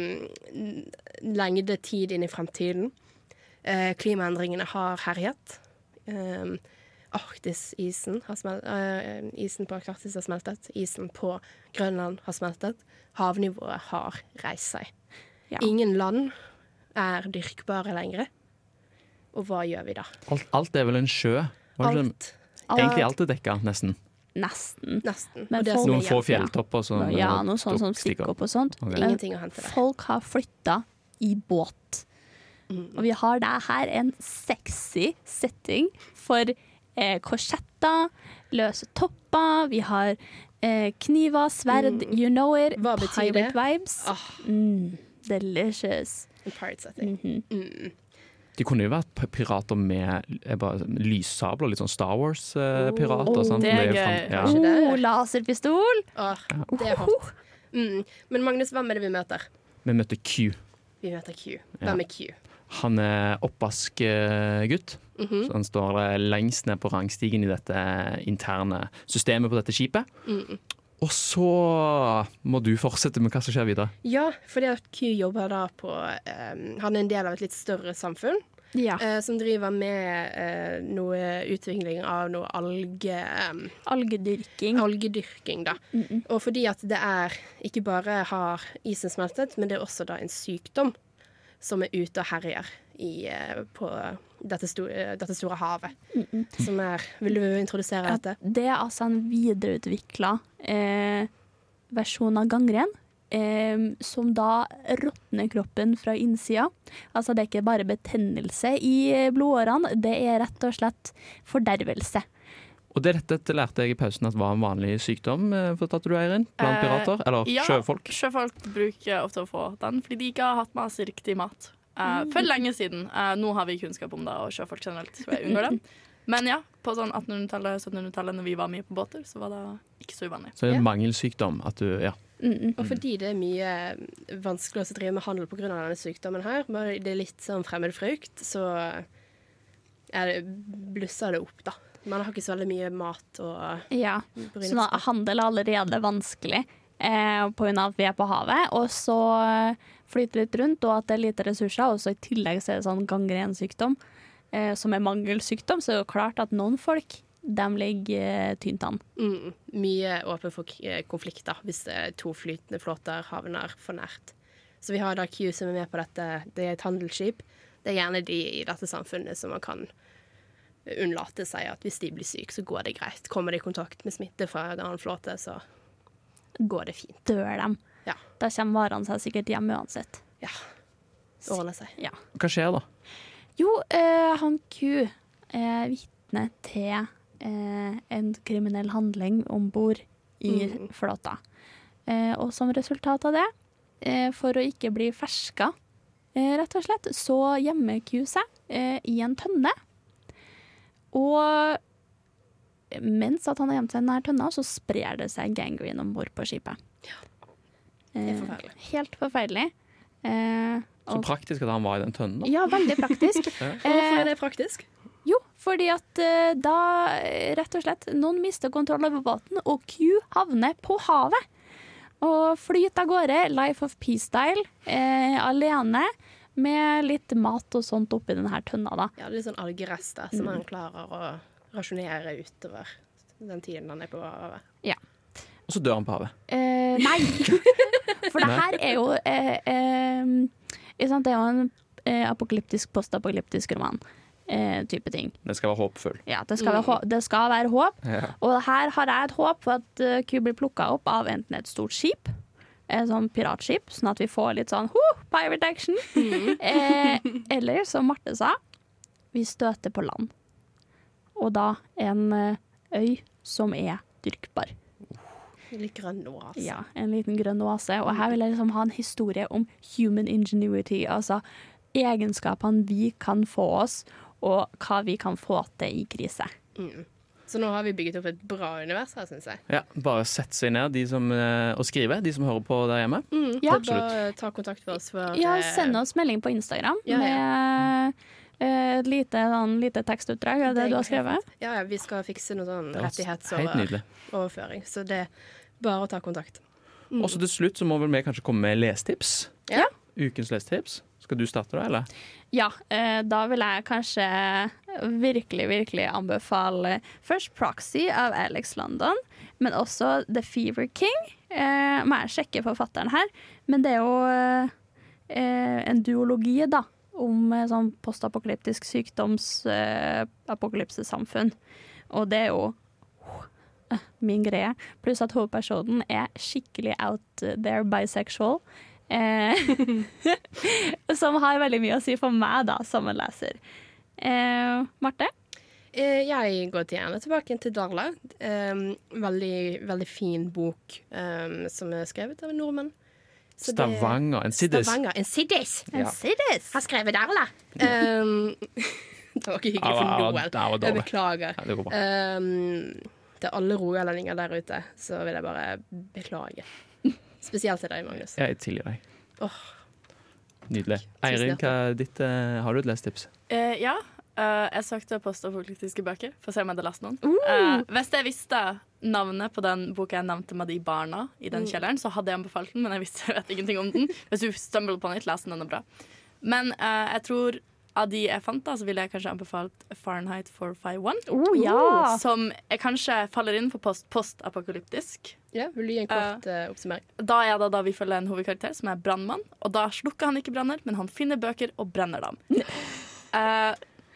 [SPEAKER 7] lengde tid inn i fremtiden. Uh, klimaendringene har herjet. Um, Arktisisen har smelt, uh, isen på Arktis har smeltet. Isen på Grønland har smeltet. Havnivået har reist seg.
[SPEAKER 5] Ja.
[SPEAKER 7] Ingen land er dyrkbare lenger. Og hva gjør vi da?
[SPEAKER 6] alt, alt er vel en sjø? Var det
[SPEAKER 7] Alt.
[SPEAKER 6] ikke- Egentlig alt er dekka, nesten.
[SPEAKER 5] Nesten.
[SPEAKER 7] Nesten.
[SPEAKER 5] Men
[SPEAKER 7] Og det
[SPEAKER 5] folk-
[SPEAKER 7] som er
[SPEAKER 6] Noen få
[SPEAKER 7] igjen-
[SPEAKER 6] fjelltopper som
[SPEAKER 5] Ja,
[SPEAKER 6] uh,
[SPEAKER 5] noe sånn som
[SPEAKER 6] stikker
[SPEAKER 5] stikker opp og sånt.
[SPEAKER 6] Ok.
[SPEAKER 5] Men
[SPEAKER 7] Ingenting å hente der.
[SPEAKER 5] folk har flytta i båt. Og vi har der her en sexy setting for eh, korsetter, løse topper, vi har eh, kniver, sverd,
[SPEAKER 7] Mm.
[SPEAKER 5] you know it,
[SPEAKER 7] Hva betyr det?
[SPEAKER 5] pirate vibes.
[SPEAKER 7] Ah,
[SPEAKER 5] Mm, delicious.
[SPEAKER 7] en pirate setting.
[SPEAKER 5] Mhm.
[SPEAKER 7] Mm.
[SPEAKER 6] De kunne jo vært p- pirater med eh, bare, lyssabler, litt sånn Star Wars-pirater.
[SPEAKER 7] Oh,
[SPEAKER 6] sant?
[SPEAKER 8] det er
[SPEAKER 6] Med
[SPEAKER 8] gøy.
[SPEAKER 6] fan- ja.
[SPEAKER 7] Kanskje det?
[SPEAKER 5] Oh, laserpistol.
[SPEAKER 7] Åh, det er hot. Mm. Men Magnus, hvem er det vi møter?
[SPEAKER 6] Vi møtte Q.
[SPEAKER 7] Vi møter Q.
[SPEAKER 6] Ja.
[SPEAKER 7] Hvem er Q?
[SPEAKER 6] Han er oppvaskgutt.
[SPEAKER 7] Mhm.
[SPEAKER 6] Så han står eh, lengst ned på rangstigen i dette interne systemet på dette skipet.
[SPEAKER 7] Mm.
[SPEAKER 6] Og så må du fortsette med hva som skjer videre.
[SPEAKER 7] Ja, fordi at Q jobber da på um, Han er en del av et litt større samfunn.
[SPEAKER 5] Ja.
[SPEAKER 7] Uh, som driver med uh, noe utvikling av noe alge... Um,
[SPEAKER 5] Algedyrking.
[SPEAKER 7] Algedyrking, da. Mm -mm. Og fordi at det er ikke bare har isen smeltet, men det er også da en sykdom som er ute og herjer i, uh, på dette, sto dette store havet.
[SPEAKER 5] Mm -mm.
[SPEAKER 7] Som er Vil du introdusere dette?
[SPEAKER 5] Det er altså en videreutvikla eh, versjon av gangren. Eh, som da råtner kroppen fra innsida. Altså det er ikke bare betennelse i blodårene, det er rett og slett fordervelse.
[SPEAKER 6] Og det dette lærte jeg i pausen at var en vanlig sykdom, fortalte du, Eirin? Blant pirater? Eller
[SPEAKER 8] ja,
[SPEAKER 6] sjøfolk?
[SPEAKER 8] Sjøfolk bruker ofte å få den, fordi de ikke har hatt med seg riktig mat. Uh, for lenge siden. Uh, nå har vi kunnskap om det, og sjøfolk generelt, så jeg unngår det. Men ja, på sånn attenhundretallet, syttenhundretallet, når vi var mye på båter, så var det ikke så uvanlig.
[SPEAKER 6] Så det er en
[SPEAKER 7] ja.
[SPEAKER 6] mangelsykdom at du, ja.
[SPEAKER 7] Mm-mm. Og fordi det er mye vanskelig å drive med handel på grunn av denne sykdommen her, men det er litt sånn fremmed frykt, så er det, blusser det opp, da. Man har ikke så veldig mye mat og
[SPEAKER 5] Ja, så handel er allerede vanskelig eh, på grunn av at vi er på havet, og så flyter litt rundt, og at det er lite ressurser, og så i tillegg så er det sånn gangrensykdom, eh, som er mangelsykdom, så er det jo klart at noen folk de ligger tynt an.
[SPEAKER 7] Mm, mye åpen for konflikter hvis det er to flytende flåter havner for nært. Så vi har da Q som er med på dette. Det er et handelsskip. Det er gjerne de i dette samfunnet som man kan unnlate seg at hvis de blir syke, så går det greit. Kommer de i kontakt med smitte fra en annen flåte, så går det fint.
[SPEAKER 5] Dør dem.
[SPEAKER 7] Ja.
[SPEAKER 5] Da kommer varene seg sikkert hjem uansett.
[SPEAKER 7] Ja. Det ordner seg.
[SPEAKER 5] Ja.
[SPEAKER 6] Hva skjer da?
[SPEAKER 5] Jo, eh, han Q er vitne til Eh, en kriminell handling ombord i mm. flåta. Eh, og som resultat av det, eh, for å ikke bli ferska, eh, rett og slett, så gjemmer Q seg eh, i en tønne. Og mens at han har gjemt seg i denne tønna, så sprer det seg gangrene ombord på skipet.
[SPEAKER 7] Ja. Det er forferdelig.
[SPEAKER 5] Eh, helt forferdelig. Eh,
[SPEAKER 6] så praktisk at han var i den tønnen, da.
[SPEAKER 5] Ja, veldig praktisk.
[SPEAKER 7] ja. Hvorfor er det praktisk?
[SPEAKER 5] Jo, fordi at uh, da, rett og slett, noen mister kontroll over båten, og Q havner på havet. Og flyter av gårde, Life of Peace-style, eh, alene, med litt mat og sånt oppi denne tønna, da.
[SPEAKER 7] Ja, det er litt sånn algerester som mm. han klarer å rasjonere utover den tiden han er på havet.
[SPEAKER 5] Ja.
[SPEAKER 6] Og så dør han på havet.
[SPEAKER 5] Eh, nei! For det her er jo eh, eh, det er jo en eh, apokalyptisk, postapokalyptisk roman. Eh, type ting.
[SPEAKER 6] Det skal være håpfull.
[SPEAKER 5] Ja, det skal, mm. være, det skal være håp.
[SPEAKER 6] Ja.
[SPEAKER 5] Og her har jeg et håp for at uh, Q blir plukket opp av enten et stort skip, et sånn piratskip, sånn at vi får litt sånn huh, pirate action. Mm. eh, eller, som Marte sa, vi støter på land. Og da en uh, øy som er dyrkbar.
[SPEAKER 7] En litt grønn oase.
[SPEAKER 5] Ja, en liten grønn oase. Og her vil jeg liksom ha en historie om human ingenuity, altså egenskapene vi kan få oss, og hva vi kan få til i krise.
[SPEAKER 7] Mm. Så nå har vi bygget opp et bra univers her, synes jeg.
[SPEAKER 6] Ja, bare sett seg ned de som, og skrive, de som hører på der hjemme.
[SPEAKER 7] Mm, ja, bare ta kontakt med oss. For,
[SPEAKER 5] ja, send oss melding på Instagram ja, ja. med et lite, sånn, lite tekstutdrag av det, det du har skrevet.
[SPEAKER 7] Ja, ja, vi skal fikse noe sånn rettighetsoverføring, så det er bare å ta kontakt.
[SPEAKER 6] Mm. Og så til slutt så må vel vi kanskje komme med lestips.
[SPEAKER 5] Ja.
[SPEAKER 6] Ukens lestips. Skal du starte da, eller?
[SPEAKER 5] Ja, eh, da vil jeg kanskje virkelig, virkelig anbefale først Proxy av Alex London, men også The Fever King. Eh, må jeg sjekke forfatteren her, men det er jo eh, en duologi da, om eh, sånn postapokalyptisk sykdomsapokalypsesamfunn. Eh, og det er jo uh, min greie. Pluss at hovedpersonen er skikkelig out there bisexual. Eh, som har veldig mye å si for meg da, som en leser. eh, Marte?
[SPEAKER 7] Eh, jeg går gjerne tilbake til Darla. eh, veldig, veldig fin bok eh, som er skrevet av en nordmann.
[SPEAKER 6] Så Stavanger, en Siddis.
[SPEAKER 7] Stavanger, en Siddis.
[SPEAKER 5] En Siddis.
[SPEAKER 7] Har skrevet Darla. um, Det var ikke hyggelig for noen. Jeg beklager.
[SPEAKER 6] Ja, det går bra.
[SPEAKER 7] Um, til alle rogalendinger der ute, så vil jeg bare beklage. Spesielt til deg, Magnus.
[SPEAKER 6] Jeg tilgir deg.
[SPEAKER 7] Oh.
[SPEAKER 6] Nydelig. Eirin, hva er ditt, uh, har du et lestips?
[SPEAKER 8] Uh, ja. Uh, jeg søkte postapokalyptiske bøker for å se om jeg hadde lest noen.
[SPEAKER 5] Uh.
[SPEAKER 8] Uh, hvis jeg visste navnet på den boka jeg nevnte med de barna i den
[SPEAKER 7] Mm.
[SPEAKER 8] kjelleren, så hadde jeg anbefalt den, men jeg visste jeg vet ingenting om den. Hvis du stumble upon it, les den, den er bra. Men uh, jeg tror av de jeg fant, da, så ville jeg kanskje anbefalt Fahrenheit four fifty-one.
[SPEAKER 5] Oh, ja.
[SPEAKER 8] Som jeg kanskje faller inn for post, postapokalyptisk.
[SPEAKER 7] Ja, vil du gi en kort uh, oppsummering?
[SPEAKER 8] Da er det da vi følger en hovedkarakter som er brannmann, og da slukker han ikke branner, men han finner bøker og brenner dem. uh,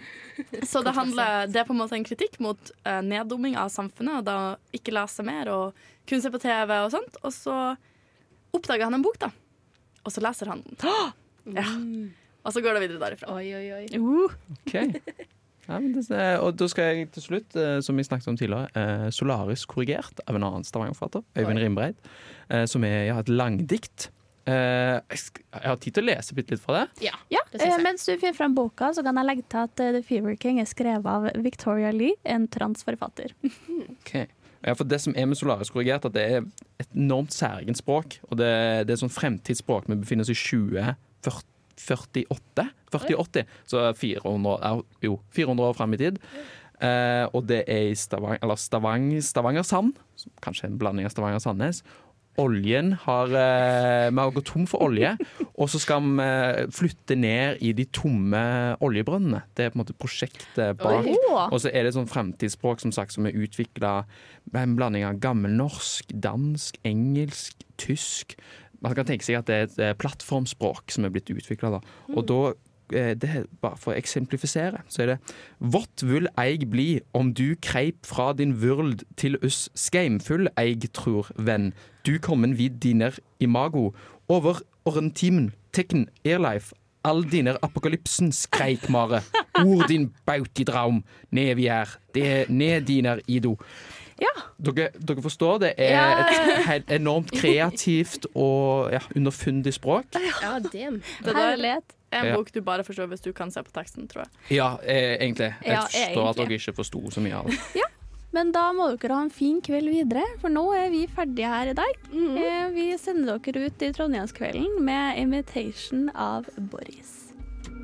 [SPEAKER 8] Så det handler, det er på en måte en kritikk mot uh, neddumming av samfunnet, og da ikke lese mer og kun se på T V og sånt. Og så oppdager han en bok, da. Og så leser han den. Ja. Og så går det videre derifra.
[SPEAKER 7] Oi, oi, oi.
[SPEAKER 5] Uh.
[SPEAKER 6] Ok. Ja, men det, og da skal jeg til slutt, eh, som vi snakket om tidligere, eh, Solaris korrigert av en annen Stavanger-forfatter, Øyvind Rimbreid, eh, som er ja, et langdikt. Eh, jeg, sk- jeg har tid til å lese bitte litt fra det.
[SPEAKER 7] Ja,
[SPEAKER 5] Ja,
[SPEAKER 7] det synes
[SPEAKER 5] eh,
[SPEAKER 7] jeg.
[SPEAKER 5] mens du finner frem boka, så kan jeg legge til at eh, The Fever King er skrevet av Victoria Lee, en transforfatter.
[SPEAKER 6] Ok. Ja, for det som er med Solaris korrigert, at det er et enormt særegen språk, og det, det er sånn fremtidsspråk. Vi befinner oss i tjue førtiåtte, førti-åtti, så fire hundre, ja, jo, fire hundre år frem i tid. Eh, og det er i Stavang, eller Stavang, Stavanger-Sand, kanskje en blanding av Stavanger og Sandnes. Oljen har eh, Vi har gått tom for olje, og så skal vi eh, flytte ned i de tomme oljebrønnene. Det er på en måte prosjektet bak.
[SPEAKER 5] Oi.
[SPEAKER 6] Og så er det sånn fremtidsspråk som sagt som er utvikla med en blanding av gammelnorsk, dansk, engelsk, tysk. Man kan tenke seg at det er et eh, plattformspråk som er blitt utvikla. Og da eh, det er bare for å eksemplifisere, så er det Vått vil eig bli om du kreip fra din vurld til us skeimfull eig tror venn. Du kommen vid diner imago. Over orentimen tekken erleif. All diner apokalypsen skreik mare. Ord din baut i draum. Ned vi er. Det ned diner ido.
[SPEAKER 5] Ja.
[SPEAKER 6] Dere, dere forstår, det er
[SPEAKER 5] Ja.
[SPEAKER 6] et helt enormt kreativt og ja, underfundig språk.
[SPEAKER 7] Ja, damn.
[SPEAKER 8] Det der
[SPEAKER 5] Herlighet.
[SPEAKER 8] er en
[SPEAKER 6] Ja.
[SPEAKER 8] bok du bare forstår hvis du kan se på teksten, tror jeg.
[SPEAKER 6] Ja, eh, egentlig. Jeg
[SPEAKER 5] Ja,
[SPEAKER 6] forstår at
[SPEAKER 5] egentlig.
[SPEAKER 6] dere ikke forsto så mye av det.
[SPEAKER 5] Men da må dere ha en fin kveld videre, for nå er vi ferdige her i dag. Eh, Vi sender dere ut i Trondheimskvelden med Imitation av Boris.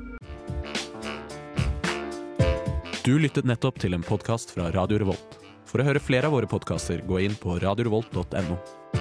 [SPEAKER 13] Du lyttet nettopp til en podcast fra Radio Revolt. For å høre flere av våre podcaster, gå inn på radio revolt punktum no.